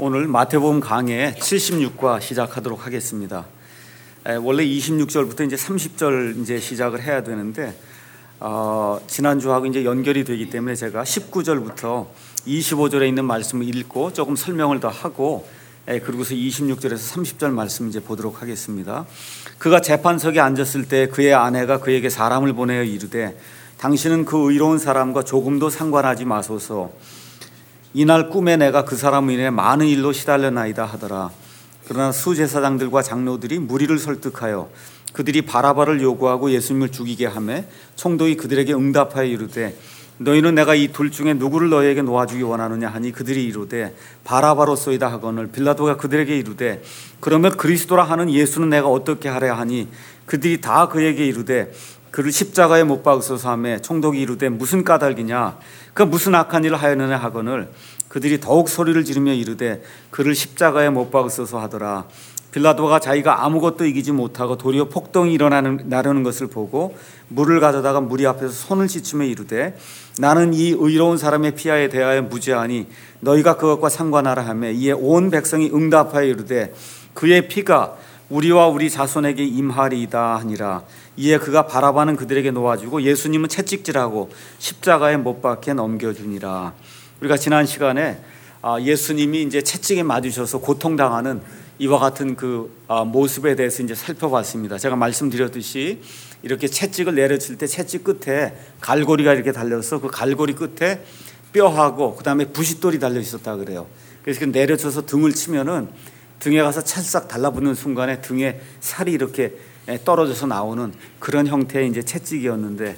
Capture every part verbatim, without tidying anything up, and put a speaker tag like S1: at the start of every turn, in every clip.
S1: 오늘 마태복음 강해 칠십육 과 시작하도록 하겠습니다. 에, 원래 이십육 절부터 이제 삼십 절 이제 시작을 해야 되는데 어, 지난주하고 이제 연결이 되기 때문에 제가 십구 절부터 이십오 절에 있는 말씀을 읽고 조금 설명을 더 하고 에, 그리고서 이십육 절에서 삼십 절 말씀 이제 보도록 하겠습니다. 그가 재판석에 앉았을 때 그의 아내가 그에게 사람을 보내어 이르되 당신은 그 의로운 사람과 조금도 상관하지 마소서. 이날 꿈에 내가 그 사람을 인해 많은 일로 시달려나이다 하더라. 그러나 수제사장들과 장로들이 무리를 설득하여 그들이 바라바를 요구하고 예수님을 죽이게 하매 총독이 그들에게 응답하여 이르되 너희는 내가 이 둘 중에 누구를 너희에게 놓아주기 원하느냐 하니 그들이 이르되 바라바로소이다 하거늘 빌라도가 그들에게 이르되 그러면 그리스도라 하는 예수는 내가 어떻게 하랴 하니 그들이 다 그에게 이르되 그를 십자가에 못 박으소서 하매 총독이 이르되 무슨 까닭이냐 그 무슨 악한 일을 하였느냐 하거늘 그들이 더욱 소리를 지르며 이르되 그를 십자가에 못 박으소서 하더라. 빌라도가 자기가 아무것도 이기지 못하고 도리어 폭동이 일어나는 나려는 것을 보고 물을 가져다가 무리 앞에서 손을 씻으며 이르되 나는 이 의로운 사람의 피하에 대하여 무죄하니 너희가 그것과 상관하라 하매 이에 온 백성이 응답하여 이르되 그의 피가 우리와 우리 자손에게 임하리이다 하니라. 이에 그가 바라바는 그들에게 놓아주고 예수님은 채찍질하고 십자가에 못 박혀 넘겨주니라. 우리가 지난 시간에 예수님이 이제 채찍에 맞으셔서 고통당하는 이와 같은 그 모습에 대해서 이제 살펴봤습니다. 제가 말씀드렸듯이 이렇게 채찍을 내려칠 때 채찍 끝에 갈고리가 이렇게 달려서 그 갈고리 끝에 뼈하고 그 다음에 부싯돌이 달려 있었다 그래요. 그래서 내려쳐서 등을 치면은 등에 가서 찰싹 달라붙는 순간에 등에 살이 이렇게 떨어져서 나오는 그런 형태의 이제 채찍이었는데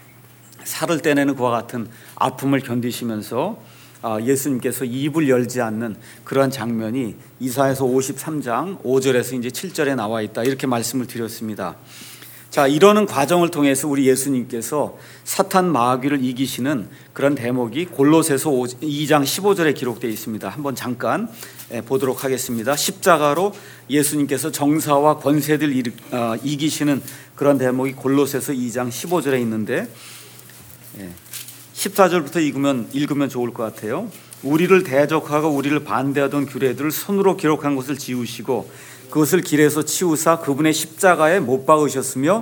S1: 살을 떼내는 그와 같은 아픔을 견디시면서 예수님께서 입을 열지 않는 그러한 장면이 이사야서 오십삼 장 오 절에서 이제 칠 절에 나와 있다 이렇게 말씀을 드렸습니다. 자, 이러는 과정을 통해서 우리 예수님께서 사탄 마귀를 이기시는 그런 대목이 골로새서 이 장 십오 절에 기록되어 있습니다. 한번 잠깐 보도록 하겠습니다. 십자가로 예수님께서 정사와 권세들 이기시는 그런 대목이 골로새서 이 장 십오 절에 있는데 십사 절부터 읽으면, 읽으면 좋을 것 같아요. 우리를 대적하고 우리를 반대하던 규례들을 손으로 기록한 것을 지우시고 그것을 길에서 치우사 그분의 십자가에 못 박으셨으며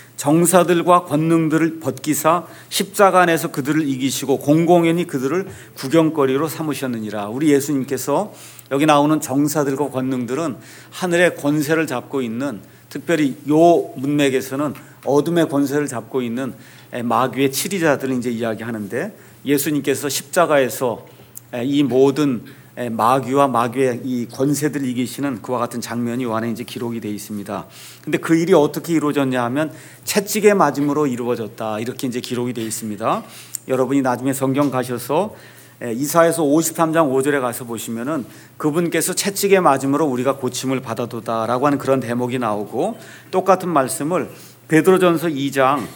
S1: 정사들과 권능들을 벗기사 십자가 안에서 그들을 이기시고 공공연히 그들을 구경거리로 삼으셨느니라. 우리 예수님께서 여기 나오는 정사들과 권능들은 하늘의 권세를 잡고 있는, 특별히 요 문맥에서는 어둠의 권세를 잡고 있는 마귀의 치리자들을 이제 이야기하는데 예수님께서 십자가에서 이 모든 마귀와 마귀의 이 권세들을 이기시는 그와 같은 장면이 요 안에 이제 기록이 되어 있습니다. 근데 그 일이 어떻게 이루어졌냐 하면 채찍에 맞음으로 이루어졌다 이렇게 이제 기록이 되어 있습니다. 여러분이 나중에 성경 가셔서 이사야서 오십삼 장 오 절에 가서 보시면은 그분께서 채찍에 맞음으로 우리가 고침을 받아도다라고 하는 그런 대목이 나오고 똑같은 말씀을 베드로전서 이 장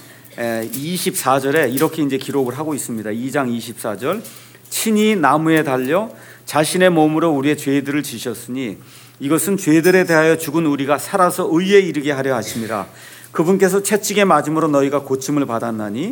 S1: 이십사 절에 이렇게 이제 기록을 하고 있습니다. 이 장 이십사 절 친히 나무에 달려 자신의 몸으로 우리의 죄들을 지셨으니 이것은 죄들에 대하여 죽은 우리가 살아서 의에 이르게 하려 하심이라. 그분께서 채찍에 맞음으로 너희가 고침을 받았나니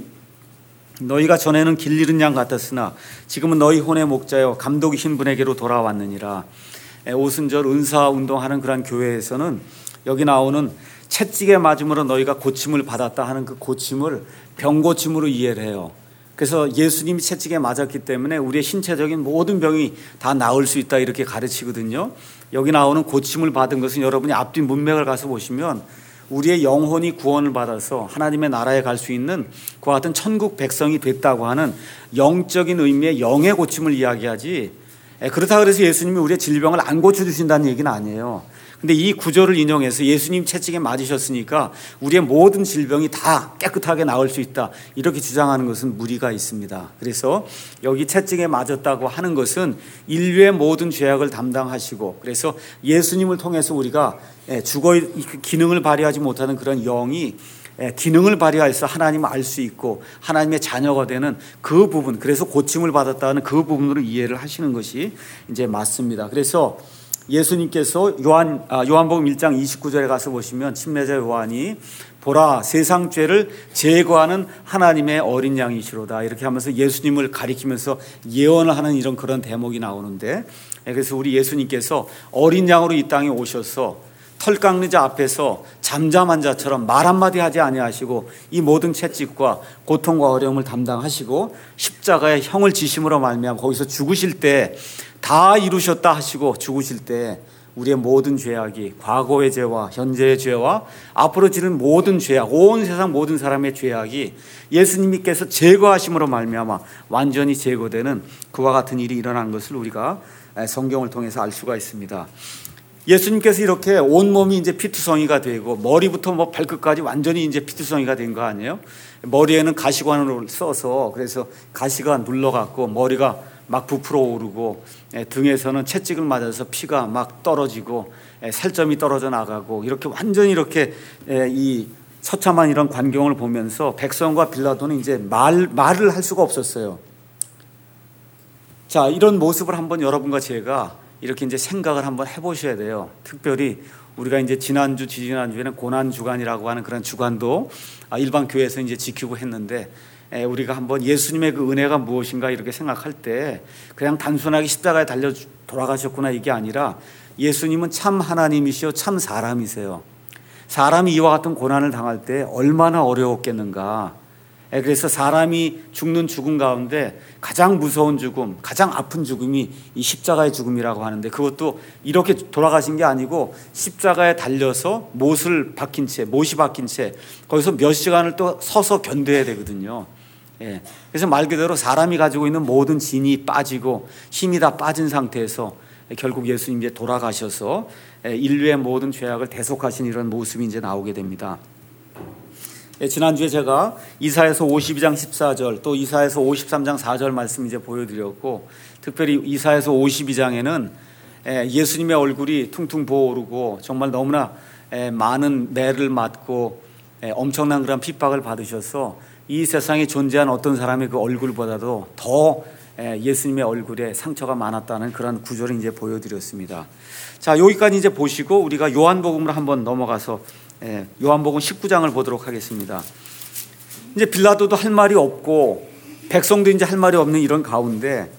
S1: 너희가 전에는 길 잃은 양 같았으나 지금은 너희 혼의 목자여 감독이신 분에게로 돌아왔느니라. 오순절 은사 운동하는 그런 교회에서는 여기 나오는 채찍에 맞음으로 너희가 고침을 받았다 하는 그 고침을 병고침으로 이해를 해요. 그래서 예수님이 채찍에 맞았기 때문에 우리의 신체적인 모든 병이 다 나을 수 있다 이렇게 가르치거든요. 여기 나오는 고침을 받은 것은 여러분이 앞뒤 문맥을 가서 보시면 우리의 영혼이 구원을 받아서 하나님의 나라에 갈 수 있는 그와 같은 천국 백성이 됐다고 하는 영적인 의미의 영의 고침을 이야기하지, 그렇다고 해서 예수님이 우리의 질병을 안 고쳐주신다는 얘기는 아니에요. 근데 이 구절을 인용해서 예수님 채찍에 맞으셨으니까 우리의 모든 질병이 다 깨끗하게 나을 수 있다 이렇게 주장하는 것은 무리가 있습니다. 그래서 여기 채찍에 맞았다고 하는 것은 인류의 모든 죄악을 담당하시고 그래서 예수님을 통해서 우리가 죽어의 기능을 발휘하지 못하는 그런 영이 기능을 발휘해서 하나님을 알 수 있고 하나님의 자녀가 되는 그 부분, 그래서 고침을 받았다는 그 부분으로 이해를 하시는 것이 이제 맞습니다. 그래서 예수님께서 요한 아, 요한복음 일 장 이십구 절에 가서 보시면 침례자 요한이 보라 세상 죄를 제거하는 하나님의 어린 양이시로다 이렇게 하면서 예수님을 가리키면서 예언을 하는 이런 그런 대목이 나오는데, 그래서 우리 예수님께서 어린 양으로 이 땅에 오셔서 털 깎는 자 앞에서 잠잠한 자처럼 말 한마디 하지 아니하시고 이 모든 채찍과 고통과 어려움을 담당하시고 십자가에 형을 지심으로 말미암아 거기서 죽으실 때 다 이루셨다 하시고 죽으실 때 우리의 모든 죄악이 과거의 죄와 현재의 죄와 앞으로 지는 모든 죄악, 온 세상 모든 사람의 죄악이 예수님께서 제거하심으로 말미암아 완전히 제거되는 그와 같은 일이 일어난 것을 우리가 성경을 통해서 알 수가 있습니다. 예수님께서 이렇게 온몸이 이제 피투성이가 되고 머리부터 뭐 발끝까지 완전히 이제 피투성이가 된 거 아니에요? 머리에는 가시관을 써서 그래서 가시가 눌러갖고 머리가 막 부풀어 오르고 등에서는 채찍을 맞아서 피가 막 떨어지고 살점이 떨어져 나가고 이렇게 완전히 이렇게 이 처참한 이런 광경을 보면서 백성과 빌라도는 이제 말, 말을 할 수가 없었어요. 자, 이런 모습을 한번 여러분과 제가 이렇게 이제 생각을 한번 해보셔야 돼요. 특별히 우리가 이제 지난주, 지지난주에는 고난주간이라고 하는 그런 주간도 일반 교회에서 이제 지키고 했는데, 우리가 한번 예수님의 그 은혜가 무엇인가 이렇게 생각할 때 그냥 단순하게 십자가에 달려 돌아가셨구나 이게 아니라 예수님은 참 하나님이시요 참 사람이세요. 사람이 이와 같은 고난을 당할 때 얼마나 어려웠겠는가. 그래서 사람이 죽는 죽음 가운데 가장 무서운 죽음, 가장 아픈 죽음이 이 십자가의 죽음이라고 하는데, 그것도 이렇게 돌아가신 게 아니고 십자가에 달려서 못을 박힌 채, 못이 박힌 채 거기서 몇 시간을 또 서서 견뎌야 되거든요. 예. 그래서 말 그대로 사람이 가지고 있는 모든 진이 빠지고 힘이 다 빠진 상태에서 결국 예수님 이제 돌아가셔서 인류의 모든 죄악을 대속하신 이런 모습이 이제 나오게 됩니다. 예, 지난주에 제가 이사야서 오십이 장 십사 절 또 이사야서 오십삼 장 사 절 말씀 이제 보여드렸고, 특별히 이사야서 오십이 장에는 예수님의 얼굴이 퉁퉁 부어오르고 정말 너무나 많은 매를 맞고 엄청난 그런 핍박을 받으셔서 이 세상에 존재한 어떤 사람의 그 얼굴보다도 더 예수님의 얼굴에 상처가 많았다는 그런 구절을 이제 보여드렸습니다. 자, 여기까지 이제 보시고 우리가 요한복음으로 한번 넘어가서 요한복음 십구 장을 보도록 하겠습니다. 이제 빌라도도 할 말이 없고 백성도 이제 할 말이 없는 이런 가운데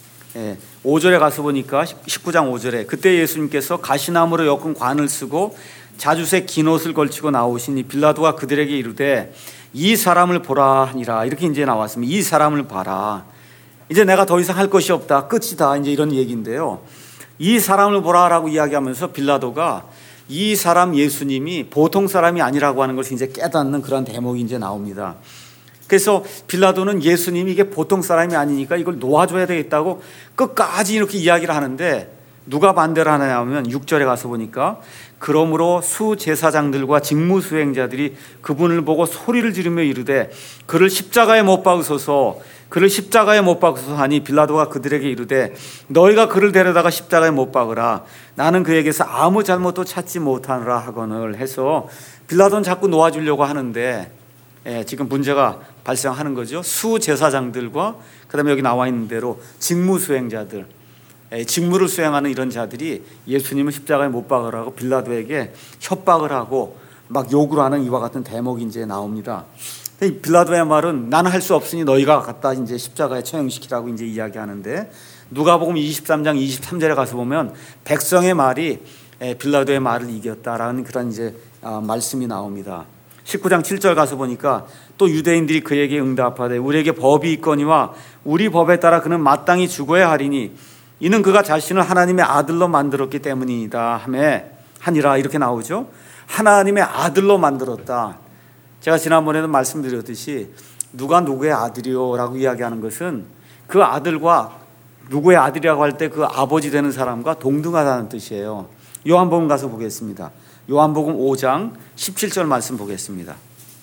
S1: 오 절에 가서 보니까 십구 장 오 절에 그때 예수님께서 가시나무로 엮은 관을 쓰고 자주색 긴 옷을 걸치고 나오시니 빌라도가 그들에게 이르되 이 사람을 보라 하니라. 이렇게 이제 나왔습니다. 이 사람을 봐라. 이제 내가 더 이상 할 것이 없다. 끝이다. 이제 이런 얘기인데요. 이 사람을 보라라고 이야기하면서 빌라도가 이 사람 예수님이 보통 사람이 아니라고 하는 것을 이제 깨닫는 그런 대목이 이제 나옵니다. 그래서 빌라도는 예수님이 이게 보통 사람이 아니니까 이걸 놓아줘야 되겠다고 끝까지 이렇게 이야기를 하는데, 누가 반대를 하느냐 하면 육 절에 가서 보니까 그러므로 수제사장들과 직무수행자들이 그분을 보고 소리를 지르며 이르되 그를 십자가에 못 박으소서, 그를 십자가에 못 박으소서 하니 빌라도가 그들에게 이르되 너희가 그를 데려다가 십자가에 못 박으라. 나는 그에게서 아무 잘못도 찾지 못하노라 하거늘 해서 빌라도는 자꾸 놓아주려고 하는데 예, 지금 문제가 발생하는 거죠. 수제사장들과 그다음에 여기 나와 있는 대로 직무수행자들, 직무를 수행하는 이런 자들이 예수님을 십자가에 못 박으라고 빌라도에게 협박을 하고 막 욕을 하는 이와 같은 대목이 이제 나옵니다. 빌라도의 말은 나는 할 수 없으니 너희가 갖다 이제 십자가에 처형시키라고 이제 이야기하는데, 누가복음 이십삼 장 이십삼 절에 가서 보면 백성의 말이 빌라도의 말을 이겼다라는 그런 이제 말씀이 나옵니다. 십구 장 칠 절 가서 보니까 또 유대인들이 그에게 응답하되 우리에게 법이 있거니와 우리 법에 따라 그는 마땅히 죽어야 하리니 이는 그가 자신을 하나님의 아들로 만들었기 때문이다 하매 하니라. 이렇게 나오죠. 하나님의 아들로 만들었다. 제가 지난번에도 말씀드렸듯이 누가 누구의 아들이요 라고 이야기하는 것은 그 아들과 누구의 아들이라고 할 때 그 아버지 되는 사람과 동등하다는 뜻이에요. 요한복음 가서 보겠습니다. 요한복음 오 장 십칠 절 말씀 보겠습니다.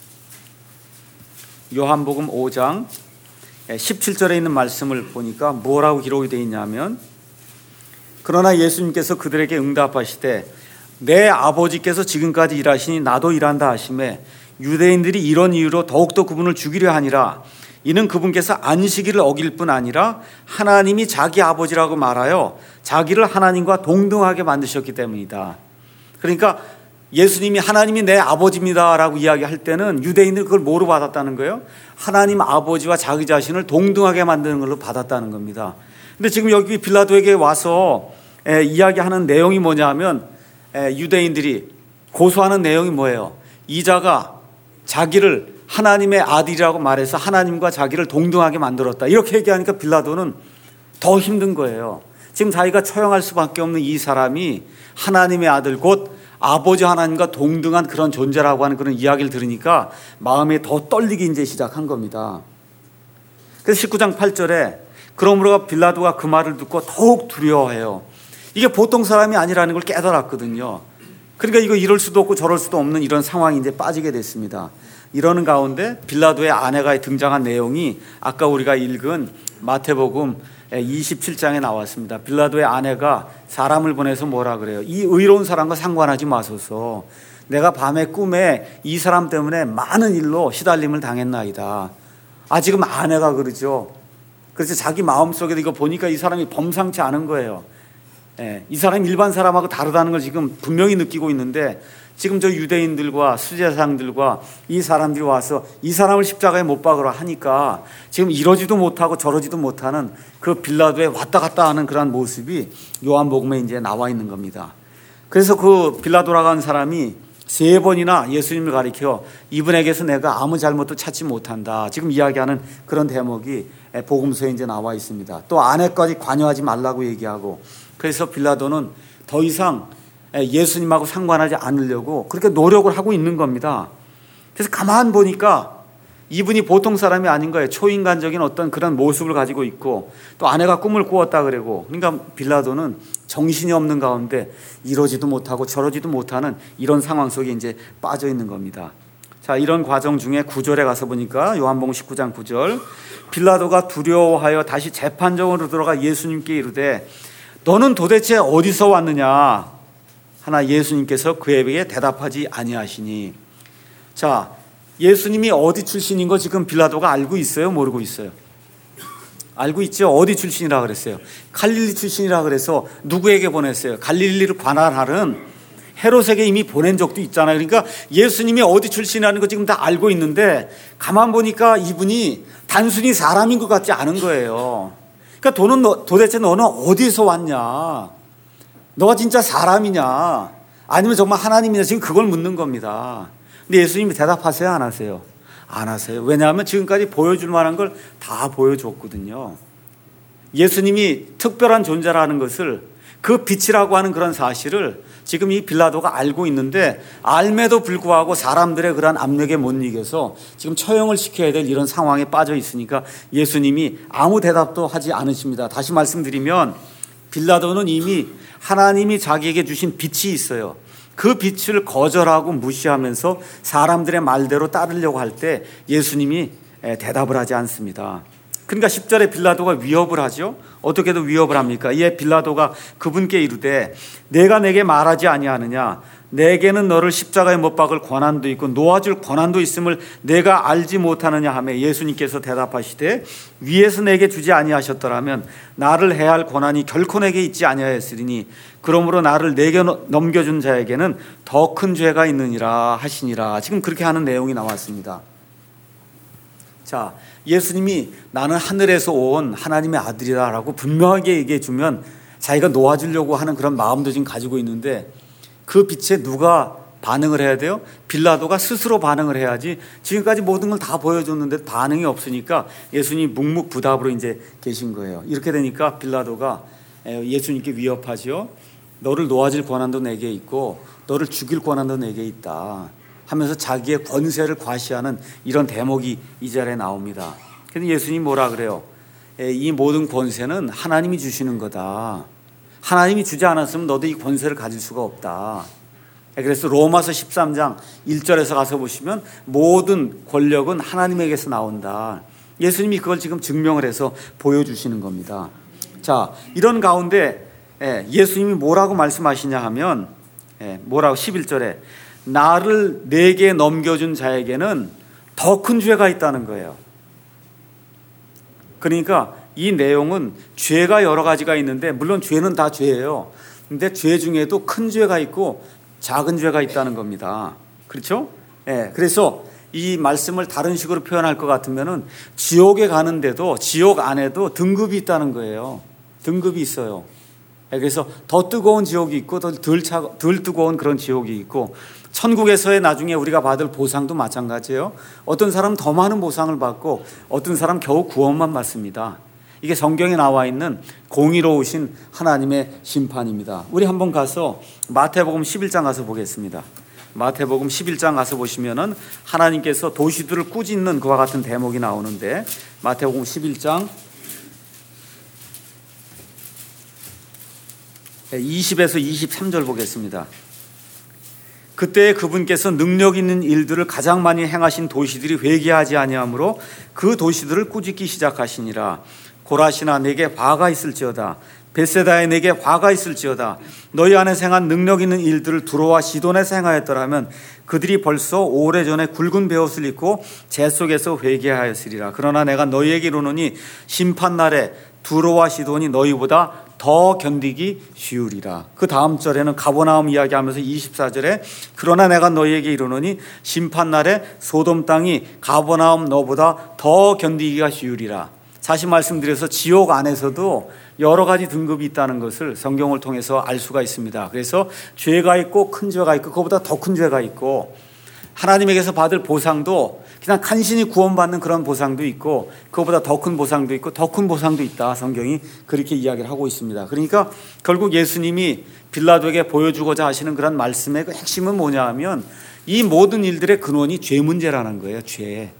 S1: 요한복음 오 장 십칠 절에 있는 말씀을 보니까 뭐라고 기록이 되어 있냐면, 그러나 예수님께서 그들에게 응답하시되 내 아버지께서 지금까지 일하시니 나도 일한다 하시매 유대인들이 이런 이유로 더욱더 그분을 죽이려 하니라. 이는 그분께서 안식일을 어길 뿐 아니라 하나님이 자기 아버지라고 말하여 자기를 하나님과 동등하게 만드셨기 때문이다. 그러니까 예수님이 하나님이 내 아버지입니다라고 이야기할 때는 유대인들 그걸 뭐로 받았다는 거예요? 하나님 아버지와 자기 자신을 동등하게 만드는 걸로 받았다는 겁니다. 근데 지금 여기 빌라도에게 와서 에, 이야기하는 내용이 뭐냐 하면 에, 유대인들이 고소하는 내용이 뭐예요? 이 자가 자기를 하나님의 아들이라고 말해서 하나님과 자기를 동등하게 만들었다. 이렇게 얘기하니까 빌라도는 더 힘든 거예요. 지금 자기가 처형할 수밖에 없는 이 사람이 하나님의 아들 곧 아버지 하나님과 동등한 그런 존재라고 하는 그런 이야기를 들으니까 마음이 더 떨리기 이제 시작한 겁니다. 그래서 십구 장 팔 절에 그러므로 빌라도가 그 말을 듣고 더욱 두려워해요. 이게 보통 사람이 아니라는 걸 깨달았거든요. 그러니까 이거 이럴 수도 없고 저럴 수도 없는 이런 상황이 이제 빠지게 됐습니다. 이러는 가운데 빌라도의 아내가 등장한 내용이 아까 우리가 읽은 마태복음 이십칠 장에 나왔습니다. 빌라도의 아내가 사람을 보내서 뭐라 그래요? 이 의로운 사람과 상관하지 마소서. 내가 밤에 꿈에 이 사람 때문에 많은 일로 시달림을 당했나이다. 아, 지금 아내가 그러죠. 그래서 자기 마음속에도 이거 보니까 이 사람이 범상치 않은 거예요. 예, 이 사람이 일반 사람하고 다르다는 걸 지금 분명히 느끼고 있는데 지금 저 유대인들과 수제사장들과 이 사람들이 와서 이 사람을 십자가에 못 박으라 하니까 지금 이러지도 못하고 저러지도 못하는 그 빌라도에 왔다 갔다 하는 그런 모습이 요한복음에 이제 나와 있는 겁니다. 그래서 그 빌라도라고 하는 사람이 세 번이나 예수님을 가리켜 이분에게서 내가 아무 잘못도 찾지 못한다. 지금 이야기하는 그런 대목이 복음서에 이제 나와 있습니다. 또 아내까지 관여하지 말라고 얘기하고 그래서 빌라도는 더 이상 예수님하고 상관하지 않으려고 그렇게 노력을 하고 있는 겁니다. 그래서 가만 보니까 이분이 보통 사람이 아닌 거예요. 초인간적인 어떤 그런 모습을 가지고 있고 또 아내가 꿈을 꾸었다 그러고 그러니까 빌라도는 정신이 없는 가운데 이러지도 못하고 저러지도 못하는 이런 상황 속에 이제 빠져 있는 겁니다. 자, 이런 과정 중에 구 절에 가서 보니까 요한복음 십구 장 구 절 빌라도가 두려워하여 다시 재판정으로 들어가 예수님께 이르되 너는 도대체 어디서 왔느냐? 하나 예수님께서 그에게 대답하지 아니하시니. 자, 예수님이 어디 출신인 거 지금 빌라도가 알고 있어요? 모르고 있어요? 알고 있죠? 어디 출신이라 그랬어요? 갈릴리 출신이라 그래서 누구에게 보냈어요? 갈릴리를 관할하는 헤롯에게 이미 보낸 적도 있잖아요. 그러니까 예수님이 어디 출신이라는 거 지금 다 알고 있는데 가만 보니까 이분이 단순히 사람인 것 같지 않은 거예요. 그러니까 도는 너, 도대체 너는 어디서 왔냐? 너가 진짜 사람이냐? 아니면 정말 하나님이냐? 지금 그걸 묻는 겁니다. 근데 예수님이 대답하세요? 안 하세요? 안 하세요. 왜냐하면 지금까지 보여줄 만한 걸 다 보여줬거든요. 예수님이 특별한 존재라는 것을 그 빛이라고 하는 그런 사실을 지금 이 빌라도가 알고 있는데 알매도 불구하고 사람들의 그런 압력에 못 이겨서 지금 처형을 시켜야 될 이런 상황에 빠져 있으니까 예수님이 아무 대답도 하지 않으십니다. 다시 말씀드리면 빌라도는 이미 하나님이 자기에게 주신 빛이 있어요. 그 빛을 거절하고 무시하면서 사람들의 말대로 따르려고 할 때 예수님이 대답을 하지 않습니다. 그러니까 십 절에 빌라도가 위협을 하죠. 어떻게도 위협을 합니까? 이에 빌라도가 그분께 이르되 내가 내게 말하지 아니하느냐? 내게는 너를 십자가에 못 박을 권한도 있고 놓아줄 권한도 있음을 내가 알지 못하느냐 하며 예수님께서 대답하시되 위에서 내게 주지 아니하셨더라면 나를 해야 할 권한이 결코 내게 있지 아니하였으리니 그러므로 나를 내게 넘겨준 자에게는 더 큰 죄가 있느니라 하시니라. 지금 그렇게 하는 내용이 나왔습니다. 자, 예수님이 나는 하늘에서 온 하나님의 아들이다라고 분명하게 얘기해 주면 자기가 놓아주려고 하는 그런 마음도 지금 가지고 있는데 그 빛에 누가 반응을 해야 돼요? 빌라도가 스스로 반응을 해야지. 지금까지 모든 걸 다 보여줬는데 반응이 없으니까 예수님이 묵묵부답으로 이제 계신 거예요. 이렇게 되니까 빌라도가 예수님께 위협하죠. 너를 놓아줄 권한도 내게 있고 너를 죽일 권한도 내게 있다 하면서 자기의 권세를 과시하는 이런 대목이 이 자리에 나옵니다. 그런데 예수님이 뭐라 그래요? 이 모든 권세는 하나님이 주시는 거다. 하나님이 주지 않았으면 너도 이 권세를 가질 수가 없다. 그래서 로마서 십삼 장 일 절에서 가서 보시면 모든 권력은 하나님에게서 나온다. 예수님이 그걸 지금 증명을 해서 보여주시는 겁니다. 자, 이런 가운데 예수님이 뭐라고 말씀하시냐 하면 뭐라고 십일 절에 나를 내게 넘겨준 자에게는 더 큰 죄가 있다는 거예요. 그러니까 이 내용은 죄가 여러 가지가 있는데, 물론 죄는 다 죄예요. 근데 죄 중에도 큰 죄가 있고 작은 죄가 있다는 겁니다. 그렇죠? 예. 그래서 이 말씀을 다른 식으로 표현할 것 같으면은 지옥에 가는데도 지옥 안에도 등급이 있다는 거예요. 등급이 있어요. 예. 그래서 더 뜨거운 지옥이 있고 더 덜 차, 덜 뜨거운 그런 지옥이 있고, 천국에서의 나중에 우리가 받을 보상도 마찬가지예요. 어떤 사람은 더 많은 보상을 받고 어떤 사람은 겨우 구원만 받습니다. 이게 성경에 나와 있는 공의로우신 하나님의 심판입니다. 우리 한번 가서 마태복음 십일 장 가서 보겠습니다. 마태복음 십일 장 가서 보시면은 하나님께서 도시들을 꾸짖는 그와 같은 대목이 나오는데, 마태복음 십일 장 이십에서 이십삼 절 보겠습니다. 그때 그분께서 능력 있는 일들을 가장 많이 행하신 도시들이 회개하지 아니하므로 그 도시들을 꾸짖기 시작하시니라. 고라시나 내게 화가 있을지어다. 벳세다에 내게 화가 있을지어다. 너희 안에서 행한 능력 있는 일들을 두로와 시돈에서 행하였더라면 그들이 벌써 오래전에 굵은 베옷을 입고 재 속에서 회개하였으리라. 그러나 내가 너희에게 이르노니 심판날에 두로와 시돈이 너희보다 더 견디기 쉬우리라. 그 다음 절에는 가버나움 이야기하면서 이십사 절에 그러나 내가 너희에게 이르노니 심판날에 소돔 땅이 가버나움 너보다 더 견디기가 쉬우리라. 다시 말씀드려서 지옥 안에서도 여러 가지 등급이 있다는 것을 성경을 통해서 알 수가 있습니다. 그래서 죄가 있고 큰 죄가 있고 그거보다 더 큰 죄가 있고, 하나님에게서 받을 보상도 그냥 간신히 구원받는 그런 보상도 있고 그거보다 더 큰 보상도 있고 더 큰 보상도 있다. 성경이 그렇게 이야기를 하고 있습니다. 그러니까 결국 예수님이 빌라도에게 보여주고자 하시는 그런 말씀의 그 핵심은 뭐냐 하면, 이 모든 일들의 근원이 죄 문제라는 거예요. 죄.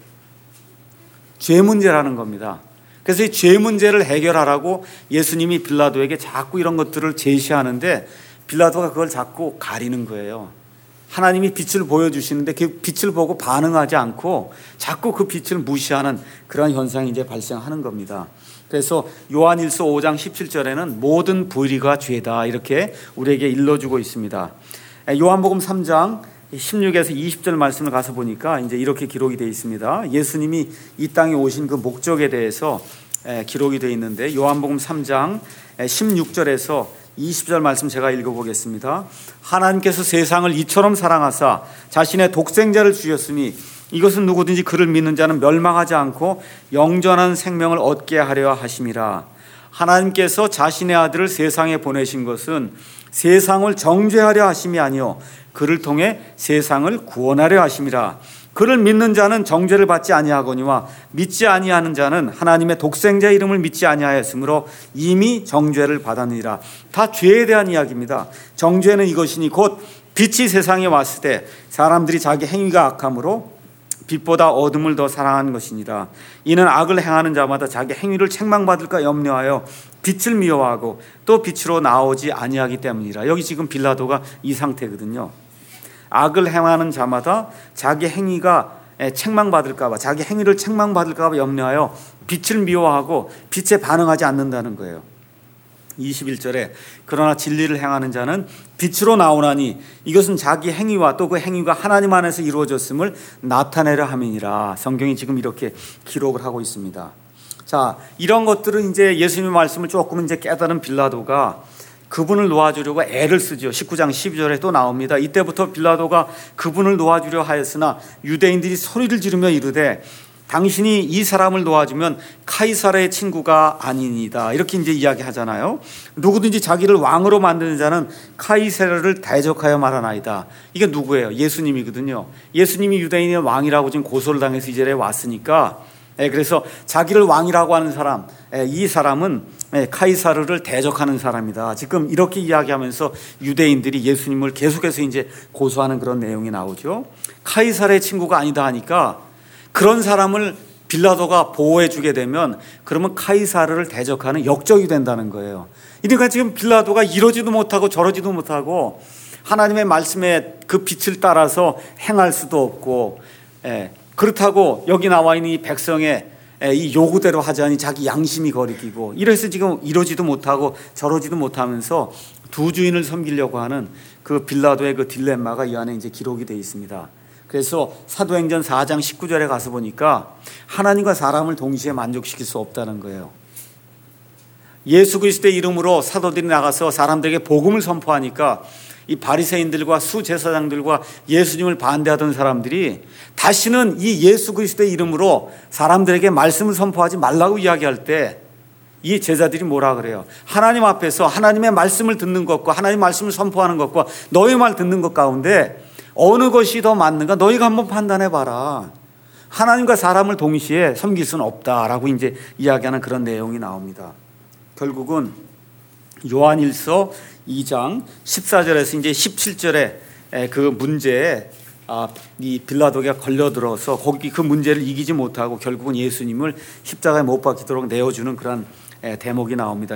S1: 죄 문제라는 겁니다. 그래서 이 죄 문제를 해결하라고 예수님이 빌라도에게 자꾸 이런 것들을 제시하는데, 빌라도가 그걸 자꾸 가리는 거예요. 하나님이 빛을 보여주시는데 그 빛을 보고 반응하지 않고 자꾸 그 빛을 무시하는 그런 현상이 이제 발생하는 겁니다. 그래서 요한일서 오 장 십칠 절에는 모든 불의가 죄다 이렇게 우리에게 일러주고 있습니다. 요한복음 삼 장 십육에서 이십 절 말씀을 가서 보니까 이제 이렇게 기록이 되어 있습니다. 예수님이 이 땅에 오신 그 목적에 대해서 기록이 되어 있는데, 요한복음 삼 장 십육 절에서 이십 절 말씀 제가 읽어보겠습니다. 하나님께서 세상을 이처럼 사랑하사 자신의 독생자를 주셨으니 이것은 누구든지 그를 믿는 자는 멸망하지 않고 영전한 생명을 얻게 하려 하심이라. 하나님께서 자신의 아들을 세상에 보내신 것은 세상을 정죄하려 하심이 아니요 그를 통해 세상을 구원하려 하심이라. 그를 믿는 자는 정죄를 받지 아니하거니와 믿지 아니하는 자는 하나님의 독생자 이름을 믿지 아니하였으므로 이미 정죄를 받았느니라. 다 죄에 대한 이야기입니다. 정죄는 이것이니 곧 빛이 세상에 왔을 때 사람들이 자기 행위가 악함으로 빛보다 어둠을 더 사랑하는 것이니라. 이는 악을 행하는 자마다 자기 행위를 책망받을까 염려하여 빛을 미워하고 또 빛으로 나오지 아니하기 때문이라. 여기 지금 빌라도가 이 상태거든요. 악을 행하는 자마다 자기 행위가 책망받을까 봐, 자기 행위를 책망받을까 봐 염려하여 빛을 미워하고 빛에 반응하지 않는다는 거예요. 이십일 절에 그러나 진리를 행하는 자는 빛으로 나오나니 이것은 자기 행위와 또 그 행위가 하나님 안에서 이루어졌음을 나타내려 함이니라. 성경이 지금 이렇게 기록을 하고 있습니다. 자, 이런 것들은 이제 예수님의 말씀을 조금 이제 깨달은 빌라도가 그분을 놓아주려고 애를 쓰죠. 십구 장 십이 절에 또 나옵니다. 이때부터 빌라도가 그분을 놓아주려 하였으나 유대인들이 소리를 지르며 이르되 당신이 이 사람을 놓아주면 카이사르의 친구가 아니니다. 이렇게 이제 이야기하잖아요. 누구든지 자기를 왕으로 만드는 자는 카이사르를 대적하여 말하나이다. 이게 누구예요? 예수님이거든요. 예수님이 유대인의 왕이라고 지금 고소를 당해서 이 자리에 왔으니까, 그래서 자기를 왕이라고 하는 사람, 이 사람은 카이사르를 대적하는 사람이다. 지금 이렇게 이야기하면서 유대인들이 예수님을 계속해서 이제 고소하는 그런 내용이 나오죠. 카이사르의 친구가 아니다 하니까 그런 사람을 빌라도가 보호해 주게 되면 그러면 카이사르를 대적하는 역적이 된다는 거예요. 그러니까 지금 빌라도가 이러지도 못하고 저러지도 못하고 하나님의 말씀에 그 빛을 따라서 행할 수도 없고, 예, 그렇다고 여기 나와 있는 이 백성의 이 요구대로 하자니 자기 양심이 거리끼고, 이래서 지금 이러지도 못하고 저러지도 못하면서 두 주인을 섬기려고 하는 그 빌라도의 그 딜레마가 이 안에 이제 기록이 되어 있습니다. 그래서 사도행전 사 장 십구 절에 가서 보니까 하나님과 사람을 동시에 만족시킬 수 없다는 거예요. 예수 그리스도의 이름으로 사도들이 나가서 사람들에게 복음을 선포하니까 이 바리새인들과 수제사장들과 예수님을 반대하던 사람들이 다시는 이 예수 그리스도의 이름으로 사람들에게 말씀을 선포하지 말라고 이야기할 때 이 제자들이 뭐라 그래요? 하나님 앞에서 하나님의 말씀을 듣는 것과 하나님 말씀을 선포하는 것과 너희 말 듣는 것 가운데 어느 것이 더 맞는가 너희가 한번 판단해 봐라. 하나님과 사람을 동시에 섬길 수는 없다라고 이제 이야기하는 그런 내용이 나옵니다. 결국은 요한일서 이 장 십사 절에서 이제 십칠 절에 그 문제에 아, 이 빌라도가 걸려들어서 거기 그 문제를 이기지 못하고 결국은 예수님을 십자가에 못 박히도록 내어주는 그런 대목이 나옵니다.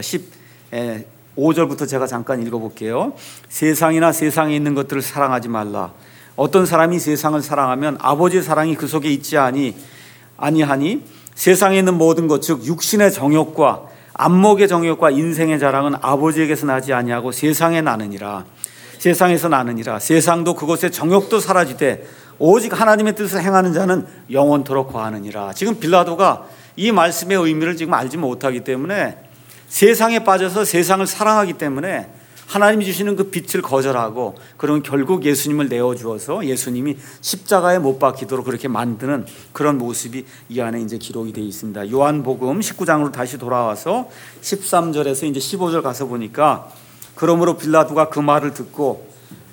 S1: 십오 절부터 제가 잠깐 읽어볼게요. 세상이나 세상에 있는 것들을 사랑하지 말라. 어떤 사람이 세상을 사랑하면 아버지의 사랑이 그 속에 있지 아니 아니하니 세상에 있는 모든 것 즉 육신의 정욕과 안목의 정욕과 인생의 자랑은 아버지에게서 나지 아니하고 세상에 나느니라. 세상에서 나느니라. 세상도 그것의 정욕도 사라지되 오직 하나님의 뜻을 행하는 자는 영원토록 거하느니라. 지금 빌라도가 이 말씀의 의미를 지금 알지 못하기 때문에 세상에 빠져서 세상을 사랑하기 때문에 하나님이 주시는 그 빛을 거절하고 그런 결국 예수님을 내어주어서 예수님이 십자가에 못 박히도록 그렇게 만드는 그런 모습이 이 안에 이제 기록이 되어 있습니다. 요한복음 십구 장으로 다시 돌아와서 십삼 절에서 이제 십오 절 가서 보니까 그러므로 빌라도가 그 말을 듣고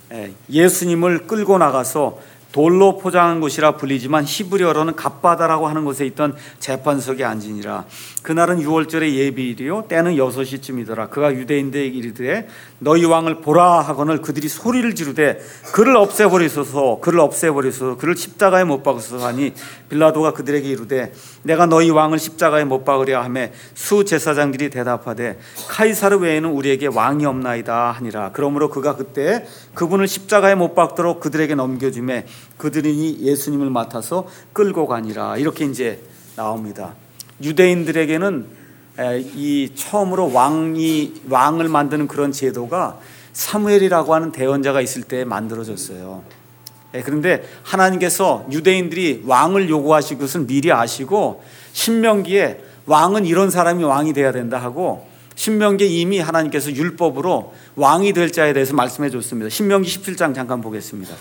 S1: 예수님을 끌고 나가서 돌로 포장한 곳이라 불리지만 히브리어로는 갓바다라고 하는 곳에 있던 재판석에 앉으니라. 그날은 유월절의 예비일이요 때는 여섯 시쯤이더라. 그가 유대인들에게 이르되 너희 왕을 보라 하거늘 그들이 소리를 지르되 그를 없애버리소서 그를 없애버리소서 그를 십자가에 못 박으소서 하니 빌라도가 그들에게 이르되 내가 너희 왕을 십자가에 못 박으려 하며 수제사장들이 대답하되 카이사르 외에는 우리에게 왕이 없나이다 하니라. 그러므로 그가 그때 그분을 십자가에 못 박도록 그들에게 넘겨주매 그들이 예수님을 맡아서 끌고 가니라. 이렇게 이제 나옵니다. 유대인들에게는 이 처음으로 왕이 왕을 만드는 그런 제도가 사무엘이라고 하는 대언자가 있을 때 만들어졌어요. 그런데 하나님께서 유대인들이 왕을 요구하실 것은 미리 아시고 신명기에 왕은 이런 사람이 왕이 돼야 된다 하고 신명기에 이미 하나님께서 율법으로 왕이 될 자에 대해서 말씀해 줬습니다. 신명기 십칠 장 잠깐 보겠습니다.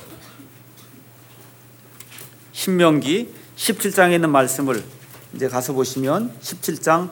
S1: 신명기 십칠 장에 있는 말씀을 이제 가서 보시면 십칠 장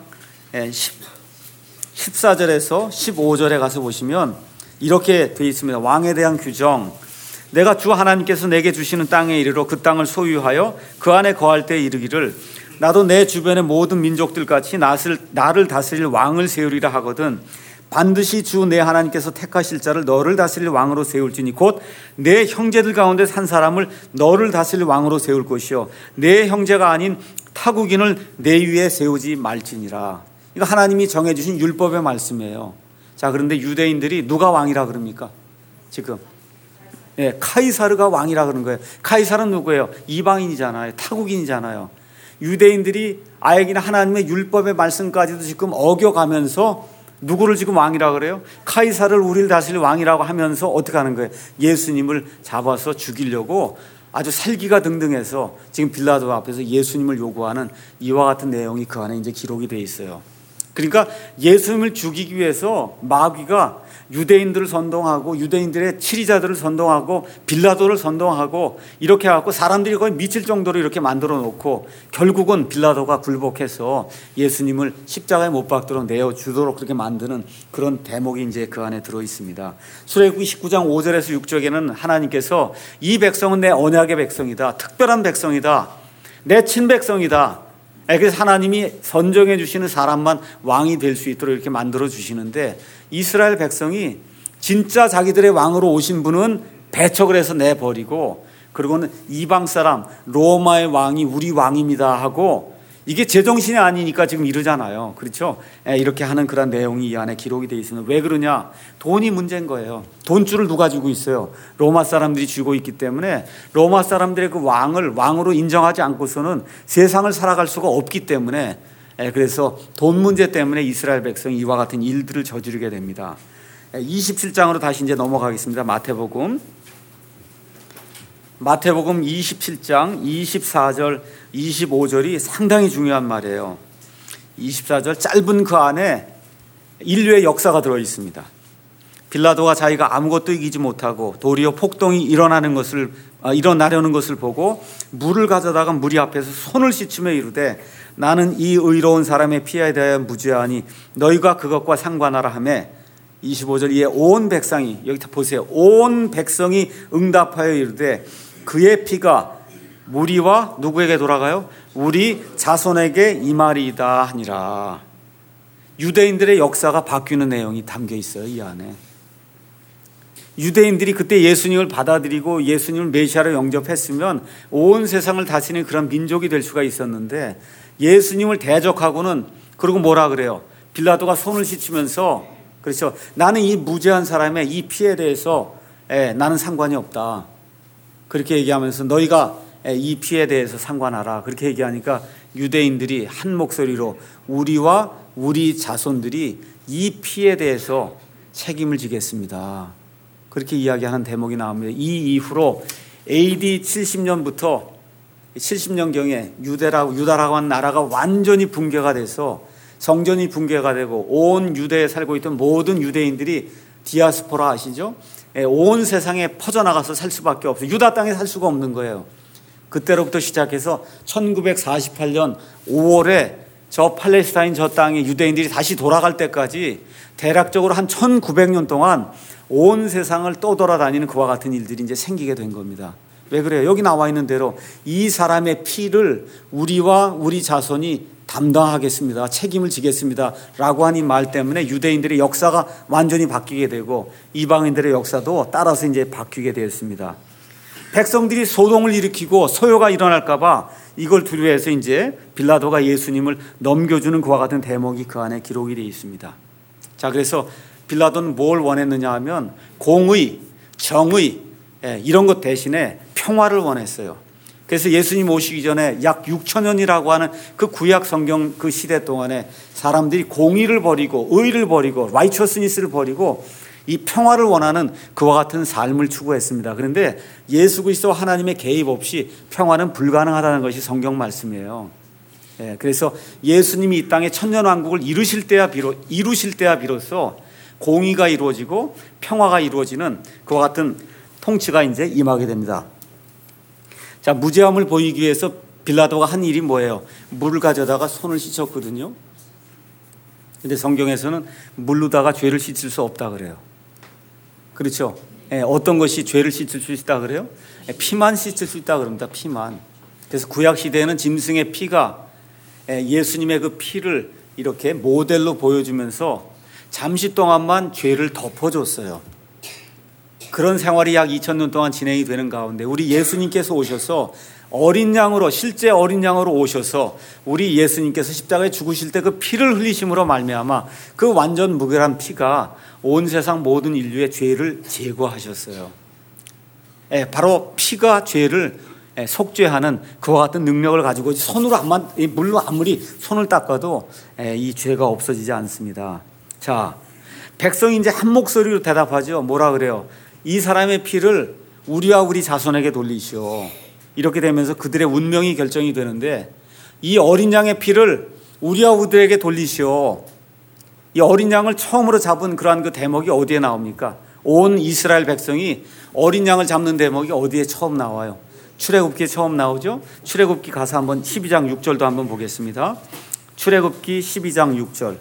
S1: 십사 절에서 십오 절에 가서 보시면 이렇게 되어 있습니다. 왕에 대한 규정. 내가 주 하나님께서 내게 주시는 땅에 이르러 그 땅을 소유하여 그 안에 거할 때 이르기를 나도 내 주변의 모든 민족들같이 나를 다스릴 왕을 세우리라 하거든 반드시 주 내 하나님께서 택하실 자를 너를 다스릴 왕으로 세울지니 곧 내 형제들 가운데 산 사람을 너를 다스릴 왕으로 세울 것이요 내 형제가 아닌 타국인을 내 위에 세우지 말지니라. 이거 하나님이 정해주신 율법의 말씀이에요. 자, 그런데 유대인들이 누가 왕이라 그럽니까? 지금 예, 카이사르가 왕이라 그러는 거예요. 카이사르는 누구예요? 이방인이잖아요. 타국인이잖아요. 유대인들이 아예 그냥 하나님의 율법의 말씀까지도 지금 어겨가면서 누구를 지금 왕이라 그래요? 카이사를 우리를 다스릴 왕이라고 하면서 어떻게 하는 거예요? 예수님을 잡아서 죽이려고 아주 살기가 등등해서 지금 빌라도 앞에서 예수님을 요구하는 이와 같은 내용이 그 안에 이제 기록이 되어 있어요. 그러니까 예수님을 죽이기 위해서 마귀가 유대인들을 선동하고 유대인들의 치리자들을 선동하고 빌라도를 선동하고 이렇게 해갖고 사람들이 거의 미칠 정도로 이렇게 만들어 놓고 결국은 빌라도가 굴복해서 예수님을 십자가에 못 박도록 내어주도록 그렇게 만드는 그런 대목이 이제 그 안에 들어 있습니다. 출애굽기 십구 장 오 절에서 육 절에는 하나님께서 이 백성은 내 언약의 백성이다. 특별한 백성이다. 내 친백성이다. 그래서 하나님이 선정해 주시는 사람만 왕이 될 수 있도록 이렇게 만들어 주시는데 이스라엘 백성이 진짜 자기들의 왕으로 오신 분은 배척을 해서 내버리고 그리고는 이방 사람 로마의 왕이 우리 왕입니다 하고 이게 제정신이 아니니까 지금 이러잖아요. 그렇죠? 이렇게 하는 그런 내용이 이 안에 기록이 되어 있습니다. 왜 그러냐? 돈이 문제인 거예요. 돈줄을 누가 쥐고 있어요? 로마 사람들이 쥐고 있기 때문에 로마 사람들의 그 왕을 왕으로 인정하지 않고서는 세상을 살아갈 수가 없기 때문에 그래서 돈 문제 때문에 이스라엘 백성이 이와 같은 일들을 저지르게 됩니다. 이십칠 장으로 다시 이제 넘어가겠습니다. 마태복음 마태복음 이십칠 장 이십사 절 이십오 절이 상당히 중요한 말이에요. 이십사 절 짧은 그 안에 인류의 역사가 들어 있습니다. 빌라도가 자기가 아무것도 이기지 못하고 도리어 폭동이 일어나는 것을 아, 일어나려는 것을 보고 물을 가져다가 무리 앞에서 손을 씻으며 이르되 나는 이 의로운 사람의 피에 대하여 무죄하니 너희가 그것과 상관하라 하며 이십오 절 이에 온 백성이 여기 보세요. 온 백성이 응답하여 이르되 그의 피가 무리와 누구에게 돌아가요? 우리 자손에게 임하리이다 하니라. 유대인들의 역사가 바뀌는 내용이 담겨 있어요. 이 안에. 유대인들이 그때 예수님을 받아들이고 예수님을 메시아로 영접했으면 온 세상을 다스리는 그런 민족이 될 수가 있었는데 예수님을 대적하고는 그리고 뭐라 그래요? 빌라도가 손을 씻으면서 그렇죠. 나는 이 무죄한 사람의 이 피에 대해서 에, 나는 상관이 없다. 그렇게 얘기하면서 너희가 에, 이 피에 대해서 상관하라. 그렇게 얘기하니까 유대인들이 한 목소리로 우리와 우리 자손들이 이 피에 대해서 책임을 지겠습니다. 그렇게 이야기하는 대목이 나옵니다. 이 이후로 에이디 칠십 년부터 칠십 년경에 유대라고, 유다라고 하는 나라가 완전히 붕괴가 돼서 성전이 붕괴가 되고 온 유대에 살고 있던 모든 유대인들이 디아스포라 아시죠? 온 세상에 퍼져나가서 살 수밖에 없어요. 유다 땅에 살 수가 없는 거예요. 그때로부터 시작해서 천구백사십팔 년 오월에 저 팔레스타인 저 땅에 유대인들이 다시 돌아갈 때까지 대략적으로 한 천구백 년 동안 온 세상을 떠돌아다니는 그와 같은 일들이 이제 생기게 된 겁니다. 왜 그래요? 여기 나와 있는 대로 이 사람의 피를 우리와 우리 자손이 담당하겠습니다. 책임을 지겠습니다. 라고 한 이 말 때문에 유대인들의 역사가 완전히 바뀌게 되고 이방인들의 역사도 따라서 이제 바뀌게 되었습니다. 백성들이 소동을 일으키고 소요가 일어날까봐 이걸 두려워해서 이제 빌라도가 예수님을 넘겨주는 그와 같은 대목이 그 안에 기록이 되어 있습니다. 자, 그래서 빌라도는 뭘 원했느냐 하면 공의, 정의 이런 것 대신에 평화를 원했어요. 그래서 예수님 오시기 전에 약 육천 년이라고 하는 그 구약 성경 그 시대 동안에 사람들이 공의를 버리고 의를 버리고 righteousness를 버리고 이 평화를 원하는 그와 같은 삶을 추구했습니다. 그런데 예수 그리스도 하나님의 개입 없이 평화는 불가능하다는 것이 성경 말씀이에요. 예, 그래서 예수님이 이 땅에 천년왕국을 이루실 때야 비로 이루실 때야 비로소 공의가 이루어지고 평화가 이루어지는 그와 같은 통치가 이제 임하게 됩니다. 자, 무죄함을 보이기 위해서 빌라도가 한 일이 뭐예요? 물을 가져다가 손을 씻었거든요. 근데 성경에서는 물로다가 죄를 씻을 수 없다 그래요. 그렇죠? 예, 어떤 것이 죄를 씻을 수 있다 그래요? 예, 피만 씻을 수 있다 그럽니다. 피만. 그래서 구약 시대에는 짐승의 피가 예, 예수님의 그 피를 이렇게 모델로 보여주면서 잠시 동안만 죄를 덮어줬어요. 그런 생활이 약 이천 년 동안 진행이 되는 가운데 우리 예수님께서 오셔서 어린 양으로 실제 어린 양으로 오셔서 우리 예수님께서 십자가에 죽으실 때 그 피를 흘리심으로 말미암아 그 완전 무결한 피가 온 세상 모든 인류의 죄를 제거하셨어요. 예, 바로 피가 죄를 예, 속죄하는 그와 같은 능력을 가지고 손으로 한번 물로 아무리 손을 닦아도 예, 이 죄가 없어지지 않습니다. 자, 백성이 이제 한 목소리로 대답하죠. 뭐라 그래요? 이 사람의 피를 우리와 우리 자손에게 돌리시오. 이렇게 되면서 그들의 운명이 결정이 되는데 이 어린 양의 피를 우리와 우리에게 돌리시오. 이 어린 양을 처음으로 잡은 그러한 그 대목이 어디에 나옵니까? 온 이스라엘 백성이 어린 양을 잡는 대목이 어디에 처음 나와요? 출애굽기에 처음 나오죠. 출애굽기 가서 한번 십이 장 육 절도 한번 보겠습니다. 출애굽기 십이 장 육 절.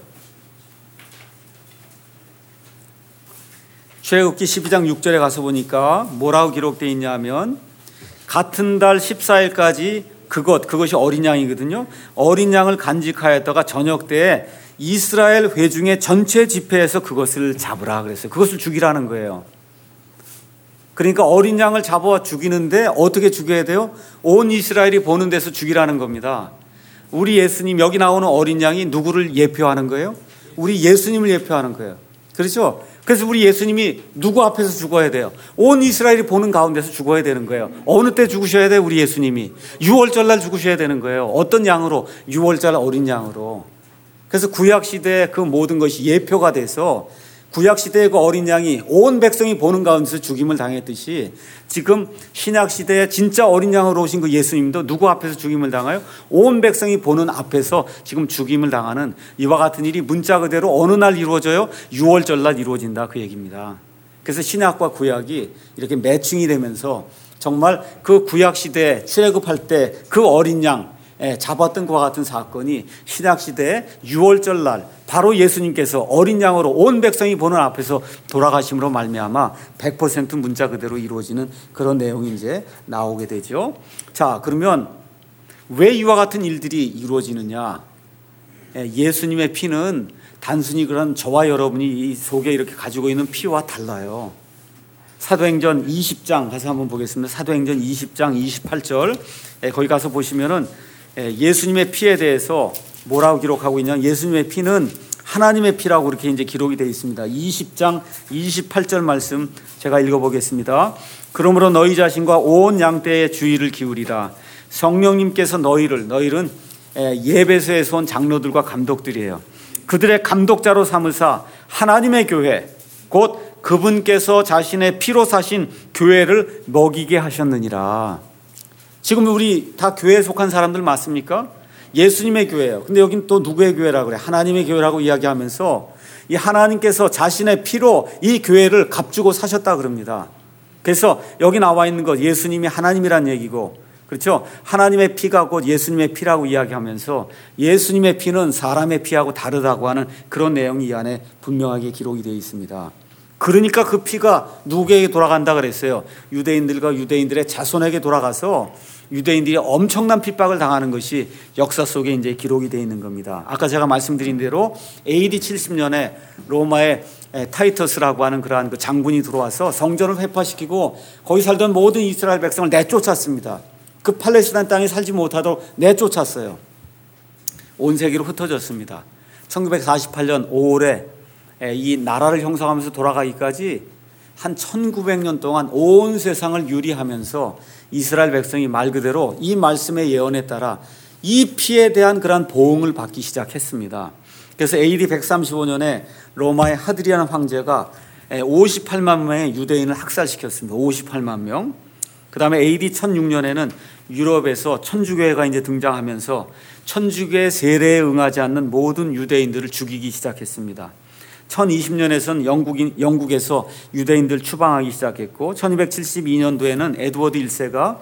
S1: 출애굽기 십이 장 육 절에 가서 보니까 뭐라고 기록되어 있냐면 같은 달 십사 일까지 그것, 그것이 어린 양이거든요. 어린 양을 간직하였다가 저녁 때에 이스라엘 회중의 전체 집회에서 그것을 잡으라 그랬어요. 그것을 죽이라는 거예요. 그러니까 어린 양을 잡아 죽이는데 어떻게 죽여야 돼요? 온 이스라엘이 보는 데서 죽이라는 겁니다. 우리 예수님, 여기 나오는 어린 양이 누구를 예표하는 거예요? 우리 예수님을 예표하는 거예요. 그렇죠? 그래서 우리 예수님이 누구 앞에서 죽어야 돼요? 온 이스라엘이 보는 가운데서 죽어야 되는 거예요. 어느 때 죽으셔야 돼요? 우리 예수님이 유월절 날 죽으셔야 되는 거예요. 어떤 양으로? 유월절 어린 양으로. 그래서 구약 시대의 그 모든 것이 예표가 돼서 구약 시대의 그 어린 양이 온 백성이 보는 가운데서 죽임을 당했듯이 지금 신약 시대에 진짜 어린 양으로 오신 그 예수님도 누구 앞에서 죽임을 당하요? 온 백성이 보는 앞에서 지금 죽임을 당하는 이와 같은 일이 문자 그대로 어느 날 이루어져요? 유월절 날 이루어진다, 그 얘기입니다. 그래서 신약과 구약이 이렇게 매칭이 되면서 정말 그 구약 시대에 출애굽할 때 그 어린 양 잡았던 것과 같은 사건이 신약 시대에 유월절 날 바로 예수님께서 어린 양으로 온 백성이 보는 앞에서 돌아가심으로 말미암아 백 퍼센트 문자 그대로 이루어지는 그런 내용이 이제 나오게 되죠. 자, 그러면 왜 이와 같은 일들이 이루어지느냐? 예수님의 피는 단순히 그런 저와 여러분이 이 속에 이렇게 가지고 있는 피와 달라요. 사도행전 이십 장 가서 한번 보겠습니다. 사도행전 이십 장 이십팔 절 거기 가서 보시면은 예수님의 피에 대해서 뭐라고 기록하고 있냐? 예수님의 피는 하나님의 피라고 이렇게 이제 기록이 되어 있습니다. 이십 장 이십팔 절 말씀 제가 읽어보겠습니다. 그러므로 너희 자신과 온 양떼의 주의를 기울이라. 성령님께서 너희를, 너희는 예배소에서 온 장로들과 감독들이에요. 그들의 감독자로 삼으사 하나님의 교회, 곧 그분께서 자신의 피로 사신 교회를 먹이게 하셨느니라. 지금 우리 다 교회에 속한 사람들 맞습니까? 예수님의 교회예요. 근데 여긴 또 누구의 교회라고 그래? 하나님의 교회라고 이야기하면서 이 하나님께서 자신의 피로 이 교회를 값주고 사셨다 그럽니다. 그래서 여기 나와 있는 것, 예수님이 하나님이란 얘기고, 그렇죠? 하나님의 피가 곧 예수님의 피라고 이야기하면서 예수님의 피는 사람의 피하고 다르다고 하는 그런 내용이 이 안에 분명하게 기록이 되어 있습니다. 그러니까 그 피가 누구에게 돌아간다 그랬어요? 유대인들과 유대인들의 자손에게 돌아가서 유대인들이 엄청난 핍박을 당하는 것이 역사 속에 이제 기록이 되어 있는 겁니다. 아까 제가 말씀드린 대로 에이디 칠십 년에 로마의 타이터스라고 하는 그러한 그 장군이 들어와서 성전을 회파시키고 거기 살던 모든 이스라엘 백성을 내쫓았습니다. 그 팔레스타인 땅에 살지 못하도록 내쫓았어요. 온 세계로 흩어졌습니다. 천구백사십팔 년 오월에 이 나라를 형성하면서 돌아가기까지 한 천구백 년 동안 온 세상을 유리하면서 이스라엘 백성이 말 그대로 이 말씀의 예언에 따라 이 피에 대한 그러한 보응을 받기 시작했습니다. 그래서 에이디 백삼십오 년에 로마의 하드리안 황제가 오십팔만 명의 유대인을 학살시켰습니다. 오십팔만 명. 그 다음에 에이디 천육 년에는 유럽에서 천주교회가 이제 등장하면서 천주교의 세례에 응하지 않는 모든 유대인들을 죽이기 시작했습니다. 천이십 년에서는 영국인, 영국에서 유대인들 추방하기 시작했고 천이백칠십이 년도에는 에드워드 일 세가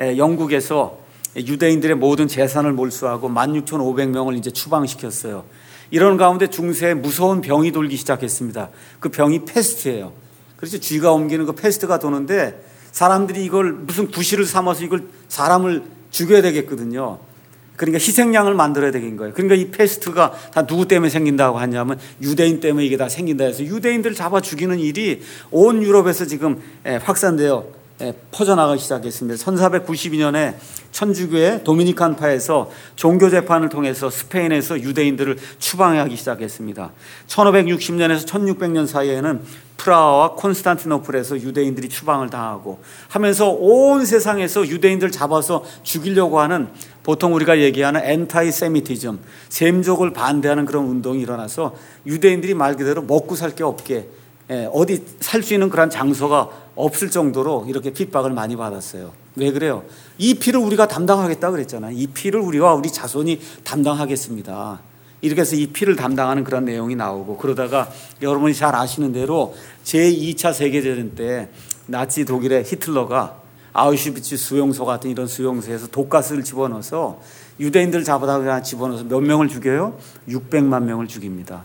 S1: 영국에서 유대인들의 모든 재산을 몰수하고 만 육천오백 명을 이제 추방시켰어요. 이런 가운데 중세에 무서운 병이 돌기 시작했습니다. 그 병이 패스트예요. 그래서 쥐가 옮기는 그 패스트가 도는데 사람들이 이걸 무슨 구실을 삼아서 이걸 사람을 죽여야 되겠거든요. 그러니까 희생양을 만들어야 되는 거예요. 그러니까 이 패스트가 다 누구 때문에 생긴다고 하냐면 유대인 때문에 이게 다 생긴다 해서 유대인들을 잡아 죽이는 일이 온 유럽에서 지금 확산되어 퍼져나가기 시작했습니다. 천사백구십이 년에 천주교의 도미니칸파에서 종교재판을 통해서 스페인에서 유대인들을 추방하기 시작했습니다. 천오백육십 년에서 천육백 년 사이에는 프라하와 콘스탄티노플에서 유대인들이 추방을 당하고 하면서 온 세상에서 유대인들 잡아서 죽이려고 하는 보통 우리가 얘기하는 엔타이 세미티즘, 셈족을 반대하는 그런 운동이 일어나서 유대인들이 말 그대로 먹고 살 게 없게 어디 살 수 있는 그런 장소가 없을 정도로 이렇게 핍박을 많이 받았어요. 왜 그래요? 이 피를 우리가 담당하겠다 그랬잖아요. 이 피를 우리와 우리 자손이 담당하겠습니다. 이렇게 해서 이 피를 담당하는 그런 내용이 나오고 그러다가 여러분이 잘 아시는 대로 제이 차 세계대전 때 나치 독일의 히틀러가 아우슈비츠 수용소 같은 이런 수용소에서 독가스를 집어넣어서 유대인들 잡아다가 집어넣어서 몇 명을 죽여요? 육백만 명을 죽입니다.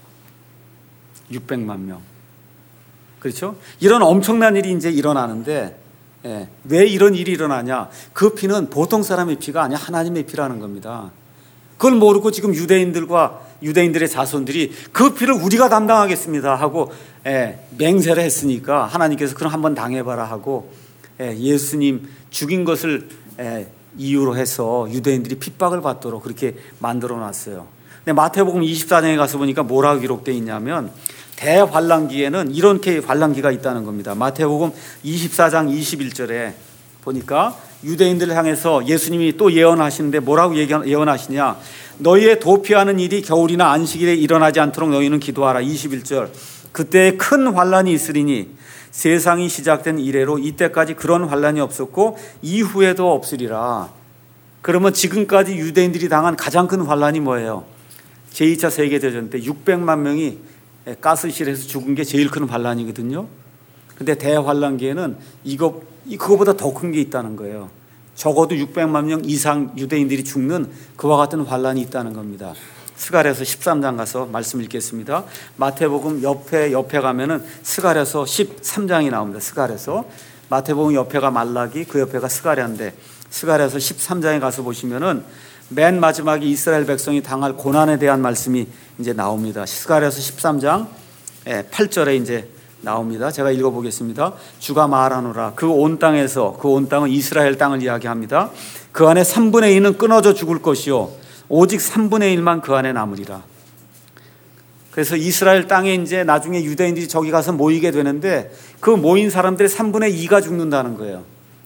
S1: 육백만 명. 그렇죠? 이런 엄청난 일이 이제 일어나는데 예, 왜 이런 일이 일어나냐? 그 피는 보통 사람의 피가 아니야 하나님의 피라는 겁니다. 그걸 모르고 지금 유대인들과 유대인들의 자손들이 그 피를 우리가 담당하겠습니다 하고 예, 맹세를 했으니까 하나님께서 그럼 한번 당해봐라 하고 예, 예수님 죽인 것을 예, 이유로 해서 유대인들이 핍박을 받도록 그렇게 만들어 놨어요. 근데 마태복음 이십사 장에 가서 보니까 뭐라고 기록되어 있냐면 대환란기에는 이렇게 환란기가 있다는 겁니다. 마태복음 이십사 장 이십일 절에 보니까 유대인들을 향해서 예수님이 또 예언하시는데 뭐라고 예언하시냐? 너희의 도피하는 일이 겨울이나 안식일에 일어나지 않도록 너희는 기도하라. 이십일 절 그때 큰 환란이 있으리니 세상이 시작된 이래로 이때까지 그런 환란이 없었고 이후에도 없으리라. 그러면 지금까지 유대인들이 당한 가장 큰 환란이 뭐예요? 제이 차 세계대전 때 육백만 명이 가스실에서 죽은 게 제일 큰 환란이거든요. 근데 대환란기에는 이거, 그거보다 더 큰 게 있다는 거예요. 적어도 육백만 명 이상 유대인들이 죽는 그와 같은 환란이 있다는 겁니다. 스가랴서 십삼 장 가서 말씀 읽겠습니다. 마태복음 옆에 옆에 가면은 스가랴서 십삼 장이 나옵니다. 스가랴서 마태복음 옆에가 말라기, 그 옆에가 스가랴인데 스가랴서 십삼 장에 가서 보시면은 맨 마지막에 이스라엘 백성이 당할 고난에 대한 말씀이 이제 나옵니다. 스가랴서 십삼 장 팔 절에 이제 나옵니다. 제가 읽어보겠습니다. 주가 말하노라. 그 온 땅에서, 그 온 땅은 이스라엘 땅을 이야기합니다. 그 안에 삼분의 이는 끊어져 죽을 것이요 오직 삼분의 일만 그 안에 남으리라. 그래서 이스라엘 땅에 이제 나중에 유대인들이 저기 가서 모이게 되는데 그 모인 사람들의 삼분의 이가 죽는다는 거예요.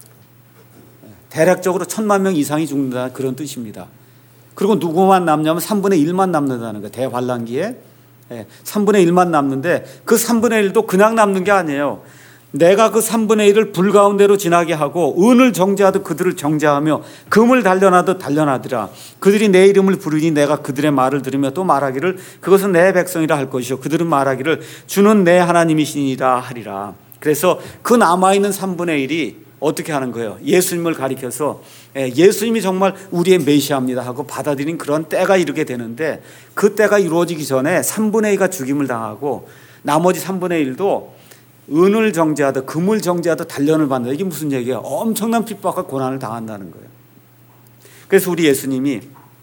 S1: 대략적으로 천만 명 이상이 죽는다는 그런 뜻입니다. 그리고 누구만 남냐면 삼분의 일만 남는다는 거예요. 대환란기에 삼분의 일만 남는데 그 삼분의 일도 그냥 남는 게 아니에요. 내가 그 삼분의 일을 불 가운데로 지나게 하고 은을 정죄하듯 그들을 정죄하며 금을 단련하듯 단련하더라. 그들이 내 이름을 부르니 내가 그들의 말을 들으며 또 말하기를 그것은 내 백성이라 할 것이요 그들은 말하기를 주는 내 하나님이시니라 하리라. 그래서 그 남아있는 삼분의 일이 어떻게 하는 거예요? 예수님을 가리켜서 예수님이 정말 우리의 메시아입니다 하고 받아들인 그런 때가 이르게 되는데 그 때가 이루어지기 전에 삼분의 이가 죽임을 당하고 나머지 삼분의 일도 은을 정죄하듯 금을 정죄하듯 단련을 받는다. 이게 무슨 얘기예요? 엄청난 핍박과 고난을 당한다는 거예요. 그래서 우리 예수님이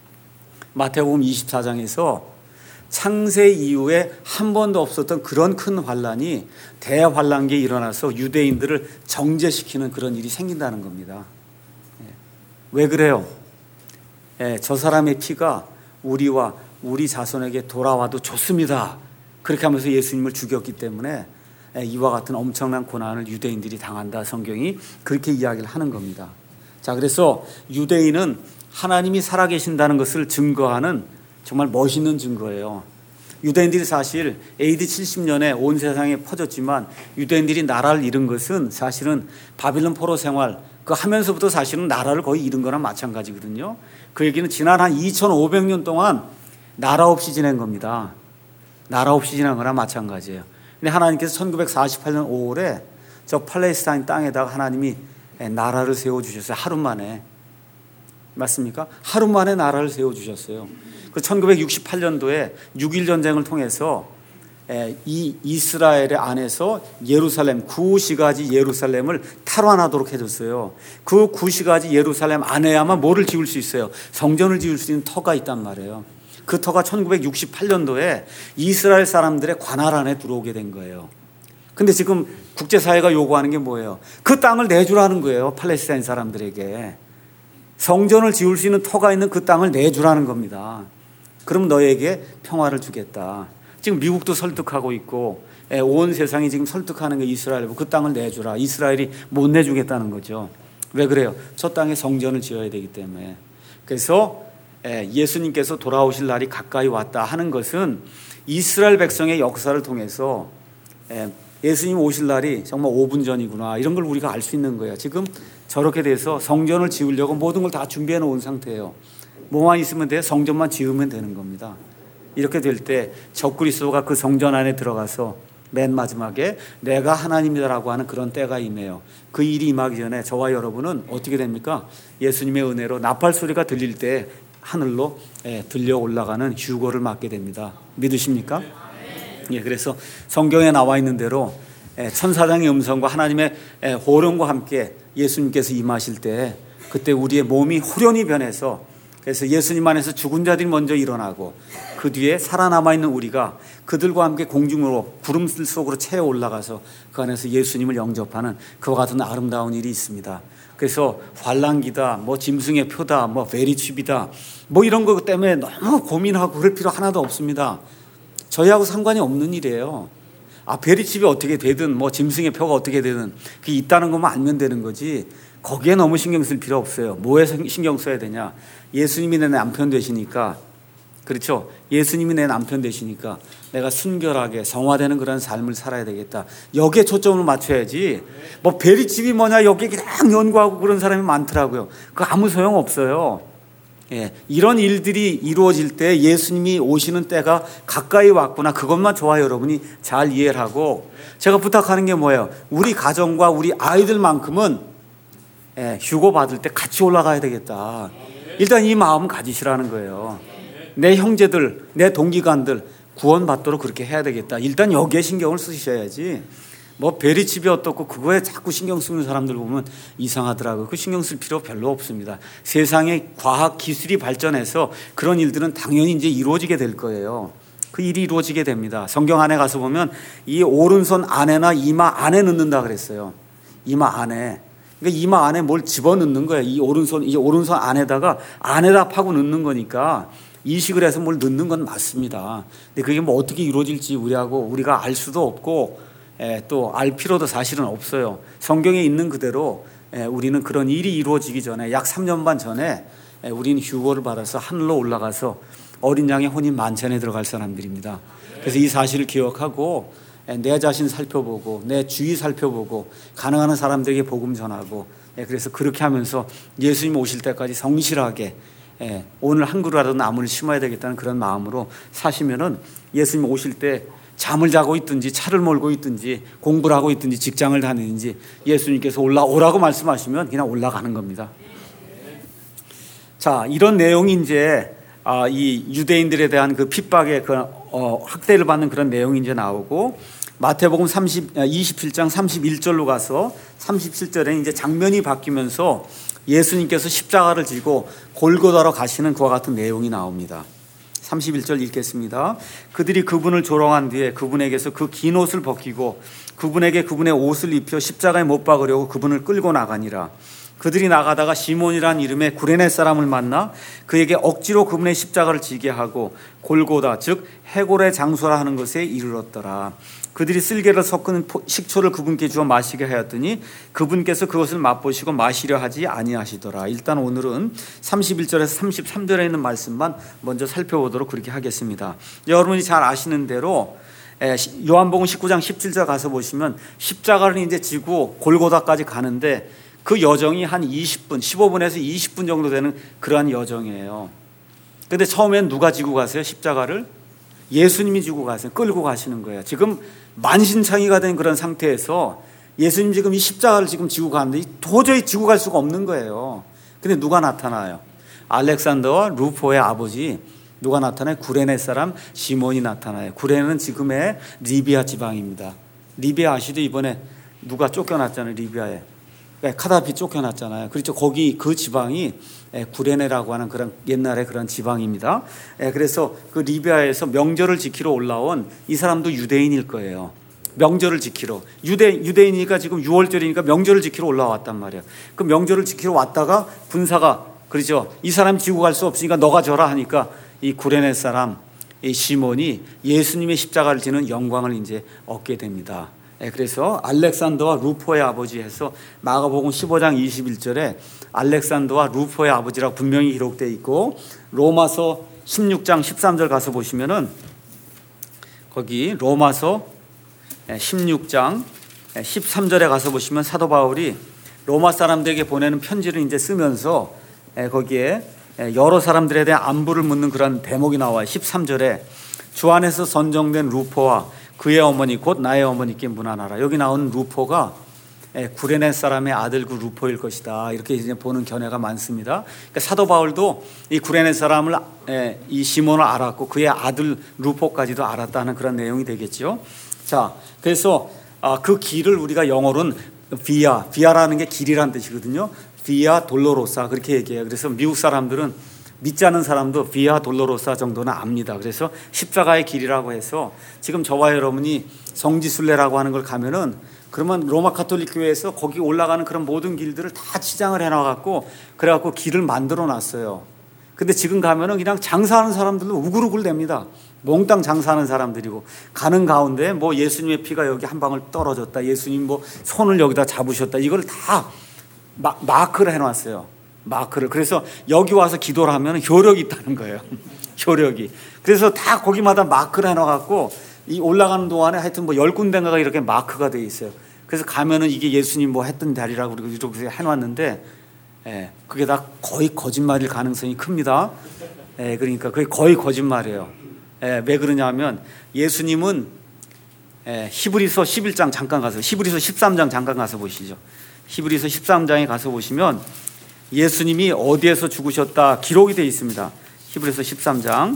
S1: 마태복음 이십사 장에서 창세 이후에 한 번도 없었던 그런 큰 환란이 대환란기에 일어나서 유대인들을 정죄시키는 그런 일이 생긴다는 겁니다. 왜 그래요? 저 사람의 피가 우리와 우리 자손에게 돌아와도 좋습니다. 그렇게 하면서 예수님을 죽였기 때문에 이와 같은 엄청난 고난을 유대인들이 당한다. 성경이 그렇게 이야기를 하는 겁니다. 자, 그래서 유대인은 하나님이 살아계신다는 것을 증거하는 정말 멋있는 증거예요. 유대인들이 사실 에이디 칠십 년에 온 세상에 퍼졌지만 유대인들이 나라를 잃은 것은 사실은 바빌론 포로 생활 그 하면서부터 사실은 나라를 거의 잃은 거나 마찬가지거든요. 그 얘기는 지난 한 이천오백 년 동안 나라 없이 지낸 겁니다. 나라 없이 지낸 거나 마찬가지예요. 근데 하나님께서 천구백사십팔 년 오월에 저 팔레스타인 땅에다가 하나님이 나라를 세워주셨어요. 하루 만에. 맞습니까? 하루 만에 나라를 세워주셨어요. 그 천구백육십팔 년도에 육일 전쟁을 통해서 이 이스라엘 안에서 예루살렘 구시가지 예루살렘을 탈환하도록 해줬어요. 그 구시가지 예루살렘 안에야만 뭐를 지을 수 있어요? 성전을 지을 수 있는 터가 있단 말이에요. 그 터가 천구백육십팔 년도에 이스라엘 사람들의 관할 안에 들어오게 된 거예요. 근데 지금 국제사회가 요구하는 게 뭐예요? 그 땅을 내주라는 거예요. 팔레스타인 사람들에게. 성전을 지을 수 있는 터가 있는 그 땅을 내주라는 겁니다. 그럼 너에게 평화를 주겠다. 지금 미국도 설득하고 있고 온 세상이 지금 설득하는 게 이스라엘이고 그 땅을 내주라. 이스라엘이 못 내주겠다는 거죠. 왜 그래요? 저 땅에 성전을 지어야 되기 때문에. 그래서 예수님께서 돌아오실 날이 가까이 왔다 하는 것은 이스라엘 백성의 역사를 통해서 예수님 오실 날이 정말 오 분 전이구나 이런 걸 우리가 알 수 있는 거예요. 지금 저렇게 돼서 성전을 지으려고 모든 걸 다 준비해 놓은 상태예요. 뭐만 있으면 돼요? 성전만 지으면 되는 겁니다. 이렇게 될 때 적그리스도가 그 성전 안에 들어가서 맨 마지막에 내가 하나님이다라고 하는 그런 때가 임해요. 그 일이 임하기 전에 저와 여러분은 어떻게 됩니까? 예수님의 은혜로 나팔 소리가 들릴 때 하늘로 들려 올라가는 휴거를 맞게 됩니다. 믿으십니까? 예, 그래서 성경에 나와 있는 대로 천사장의 음성과 하나님의 호령과 함께 예수님께서 임하실 때 그때 우리의 몸이 호련히 변해서 그래서 예수님 안에서 죽은 자들이 먼저 일어나고 그 뒤에 살아남아 있는 우리가 그들과 함께 공중으로 구름 속으로 채워 올라가서 그 안에서 예수님을 영접하는 그와 같은 아름다운 일이 있습니다. 그래서 환란기다, 뭐 짐승의 표다, 뭐 베리칩이다, 뭐 이런 것 때문에 너무 고민하고 그럴 필요 하나도 없습니다. 저희하고 상관이 없는 일이에요. 아, 베리칩이 어떻게 되든 뭐 짐승의 표가 어떻게 되든 그게 있다는 것만 알면 되는 거지 거기에 너무 신경 쓸 필요 없어요. 뭐에 신경 써야 되냐? 예수님이 내 남편 되시니까 그렇죠? 예수님이 내 남편 되시니까 내가 순결하게 성화되는 그런 삶을 살아야 되겠다. 여기에 초점을 맞춰야지. 뭐 베리집이 뭐냐 여기에 그냥 연구하고 그런 사람이 많더라고요. 그거 아무 소용 없어요. 예, 이런 일들이 이루어질 때 예수님이 오시는 때가 가까이 왔구나. 그것만 좋아요. 여러분이 잘 이해를 하고, 제가 부탁하는 게 뭐예요? 우리 가정과 우리 아이들만큼은 예, 휴고 받을 때 같이 올라가야 되겠다. 일단 이 마음 가지시라는 거예요. 내 형제들, 내 동기간들 구원받도록 그렇게 해야 되겠다. 일단 여기에 신경을 쓰셔야지. 뭐 베리집이 어떻고 그거에 자꾸 신경 쓰는 사람들 보면 이상하더라고요. 그 신경 쓸 필요 별로 없습니다. 세상의 과학 기술이 발전해서 그런 일들은 당연히 이제 이루어지게 될 거예요. 그 일이 이루어지게 됩니다. 성경 안에 가서 보면 이 오른손 안에나 이마 안에 넣는다 그랬어요. 이마 안에. 그러니까 이마 안에 뭘 집어넣는 거예요. 이 오른손, 이 오른손 안에다가 안에다 파고 넣는 거니까 이식을 해서 뭘 넣는 건 맞습니다. 근데 그게 뭐 어떻게 이루어질지 우리하고 우리가 알 수도 없고 또 알 필요도 사실은 없어요. 성경에 있는 그대로 우리는 그런 일이 이루어지기 전에 약 삼 년 반 전에 우리는 휴거를 받아서 하늘로 올라가서 어린 양의 혼인 만찬에 들어갈 사람들입니다. 그래서 이 사실을 기억하고 내 자신 살펴보고 내 주위 살펴보고 가능한 사람들에게 복음 전하고, 그래서 그렇게 하면서 예수님 오실 때까지 성실하게 오늘 한 그루라도 나무를 심어야 되겠다는 그런 마음으로 사시면은 예수님 오실 때 잠을 자고 있든지 차를 몰고 있든지 공부를 하고 있든지 직장을 다니든지 예수님께서 올라오라고 말씀하시면 그냥 올라가는 겁니다. 자, 이런 내용이 이제 아, 이 유대인들에 대한 그 핍박의 그 어, 학대를 받는 그런 내용이 이제 나오고, 마태복음 이십칠 장 삼십일 절로 가서 삼십칠 절에 이제 장면이 바뀌면서 예수님께서 십자가를 지고 골고다로 가시는 그와 같은 내용이 나옵니다. 삼십일 절 읽겠습니다. 그들이 그분을 조롱한 뒤에 그분에게서 그 긴 옷을 벗기고 그분에게 그분의 옷을 입혀 십자가에 못 박으려고 그분을 끌고 나가니라. 그들이 나가다가 시몬이라는 이름의 구레네 사람을 만나 그에게 억지로 그분의 십자가를 지게 하고 골고다, 즉 해골의 장소라 하는 것에 이르렀더라. 그들이 쓸개를 섞은 식초를 그분께 주어 마시게 하였더니 그분께서 그것을 맛보시고 마시려 하지 아니하시더라. 일단 오늘은 삼십일 절에서 삼십삼 절에 있는 말씀만 먼저 살펴보도록 그렇게 하겠습니다. 여러분이 잘 아시는 대로 요한복음 십구 장 십칠 절 가서 보시면 십자가를 이제 지고 골고다까지 가는데 그 여정이 한 이십 분, 십오 분에서 이십 분 정도 되는 그러한 여정이에요. 근데 처음엔 누가 지고 가세요? 십자가를? 예수님이 지고 가세요. 끌고 가시는 거예요. 지금 만신창이가 된 그런 상태에서 예수님 지금 이 십자가를 지금 지고 가는데 도저히 지고 갈 수가 없는 거예요. 근데 누가 나타나요? 알렉산더와 루포의 아버지 누가 나타나요? 구레네 사람 시몬이 나타나요. 구레네는 지금의 리비아 지방입니다. 리비아 아시죠? 이번에 누가 쫓겨났잖아요. 리비아에. 카다피 쫓겨났잖아요. 그렇죠. 거기 그 지방이 구레네라고 하는 그런 옛날에 그런 지방입니다. 그래서 그 리비아에서 명절을 지키러 올라온 이 사람도 유대인일 거예요. 명절을 지키러 유대 유대인이니까 지금 유월절이니까 명절을 지키러 올라왔단 말이에요. 그 명절을 지키러 왔다가 군사가 그렇죠. 이 사람 지고 갈 수 없으니까 너가 져라 하니까 이 구레네 사람 이 시몬이 예수님의 십자가를 지는 영광을 이제 얻게 됩니다. 그래서 알렉산더와 루포의 아버지 해서 마가복음 십오 장 이십일 절에 알렉산더와 루포의 아버지라고 분명히 기록되어 있고, 로마서 십육 장 십삼 절 가서 보시면은 거기 로마서 십육 장 십삼 절에 가서 보시면 사도 바울이 로마 사람들에게 보내는 편지를 이제 쓰면서 거기에 여러 사람들에 대한 안부를 묻는 그런 대목이 나와요. 십삼 절에 주 안에서 선정된 루포와 그의 어머니 곧 나의 어머니께 문안하라. 여기 나온 루포가 구레네 사람의 아들 그 루포일 것이다. 이렇게 이제 보는 견해가 많습니다. 그러니까 사도 바울도 이 구레네 사람을 이 시몬을 알았고 그의 아들 루포까지도 알았다는 그런 내용이 되겠죠. 자, 그래서 그 길을 우리가 영어로는 비아, 비아라는 게 길이라는 뜻이거든요. 비아 돌로로사 그렇게 얘기해요. 그래서 미국 사람들은 믿지 않는 사람도 비아 돌로로사 정도는 압니다. 그래서 십자가의 길이라고 해서 지금 저와 여러분이 성지순례라고 하는 걸 가면은 그러면 로마 가톨릭 교회에서 거기 올라가는 그런 모든 길들을 다 치장을 해놔갖고 그래갖고 길을 만들어 놨어요. 근데 지금 가면은 그냥 장사하는 사람들도 우글우글 됩니다. 몽땅 장사하는 사람들이고 가는 가운데 뭐 예수님의 피가 여기 한 방울 떨어졌다. 예수님 뭐 손을 여기다 잡으셨다. 이걸 다 마, 마크를 해놨어요. 마크를. 그래서 여기 와서 기도를 하면 효력이 있다는 거예요. 효력이. 그래서 다 거기마다 마크를 해놔갖고 이 올라가는 동안에 하여튼 뭐 열 군데가 이렇게 마크가 돼 있어요. 그래서 가면은 이게 예수님 뭐 했던 자리라고 그리고 이렇게 해놨는데, 예, 그게 다 거의 거짓말일 가능성이 큽니다. 예, 그러니까 그게 거의 거짓말이에요. 예, 왜 그러냐면 예수님은 예, 히브리서 십일 장 잠깐 가서 히브리서 십삼 장 잠깐 가서 보시죠. 히브리서 십삼 장에 가서 보시면 예수님이 어디에서 죽으셨다 기록이 되어 있습니다. 히브리서 십삼 장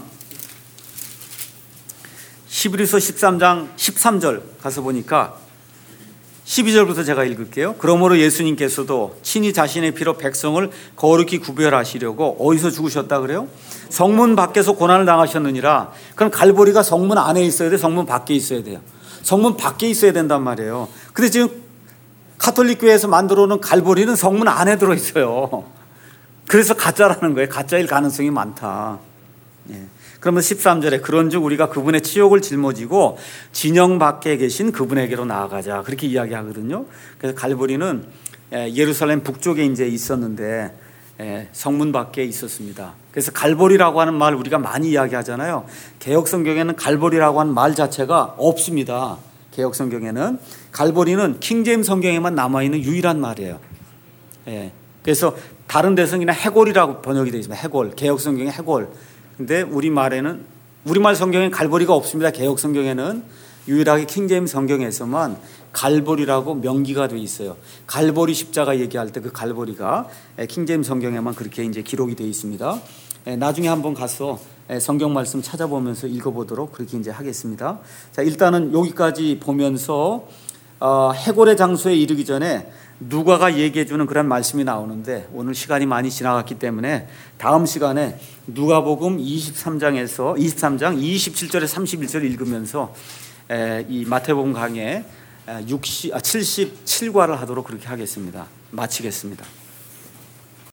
S1: 히브리서 십삼 장 십삼 절 가서 보니까 십이 절부터 제가 읽을게요. 그러므로 예수님께서도 친히 자신의 피로 백성을 거룩히 구별하시려고 어디서 죽으셨다 그래요? 성문 밖에서 고난을 당하셨느니라. 그럼 갈보리가 성문 안에 있어야 돼? 성문 밖에 있어야 돼요? 성문 밖에 있어야 된단 말이에요. 근데 지금 가톨릭 교회에서 만들어 놓은 갈보리는 성문 안에 들어있어요. 그래서 가짜라는 거예요. 가짜일 가능성이 많다. 예. 그러면 십삼 절에 그런즉 우리가 그분의 치욕을 짊어지고 진영 밖에 계신 그분에게로 나아가자, 그렇게 이야기하거든요. 그래서 갈보리는 예루살렘 북쪽에 이제 있었는데 성문 밖에 있었습니다. 그래서 갈보리라고 하는 말 우리가 많이 이야기하잖아요. 개역 성경에는 갈보리라고 하는 말 자체가 없습니다. 개역 성경에는 갈보리는 킹제임스 성경에만 남아 있는 유일한 말이에요. 그래서 다른 데서는 그냥 해골이라고 번역이 되어 있습니다. 해골, 개역 성경에 해골. 근데 우리말에는, 우리말 성경에 갈보리가 없습니다. 개역 성경에는 유일하게 킹제임스 성경에서만 갈보리라고 명기가 되어 있어요. 갈보리 십자가 얘기할 때 그 갈보리가 킹제임스 성경에만 그렇게 이제 기록이 되어 있습니다. 나중에 한번 가서 성경 말씀 찾아보면서 읽어보도록 그렇게 이제 하겠습니다. 자, 일단은 여기까지 보면서 어, 해골의 장소에 이르기 전에 누가가 얘기해주는 그런 말씀이 나오는데 오늘 시간이 많이 지나갔기 때문에 다음 시간에 누가복음 이십삼 장에서 이십삼 장 이십칠 절에 삼십일 절 읽으면서 이 마태복음 강의 육십, 아, 칠십칠 과를 하도록 그렇게 하겠습니다. 마치겠습니다.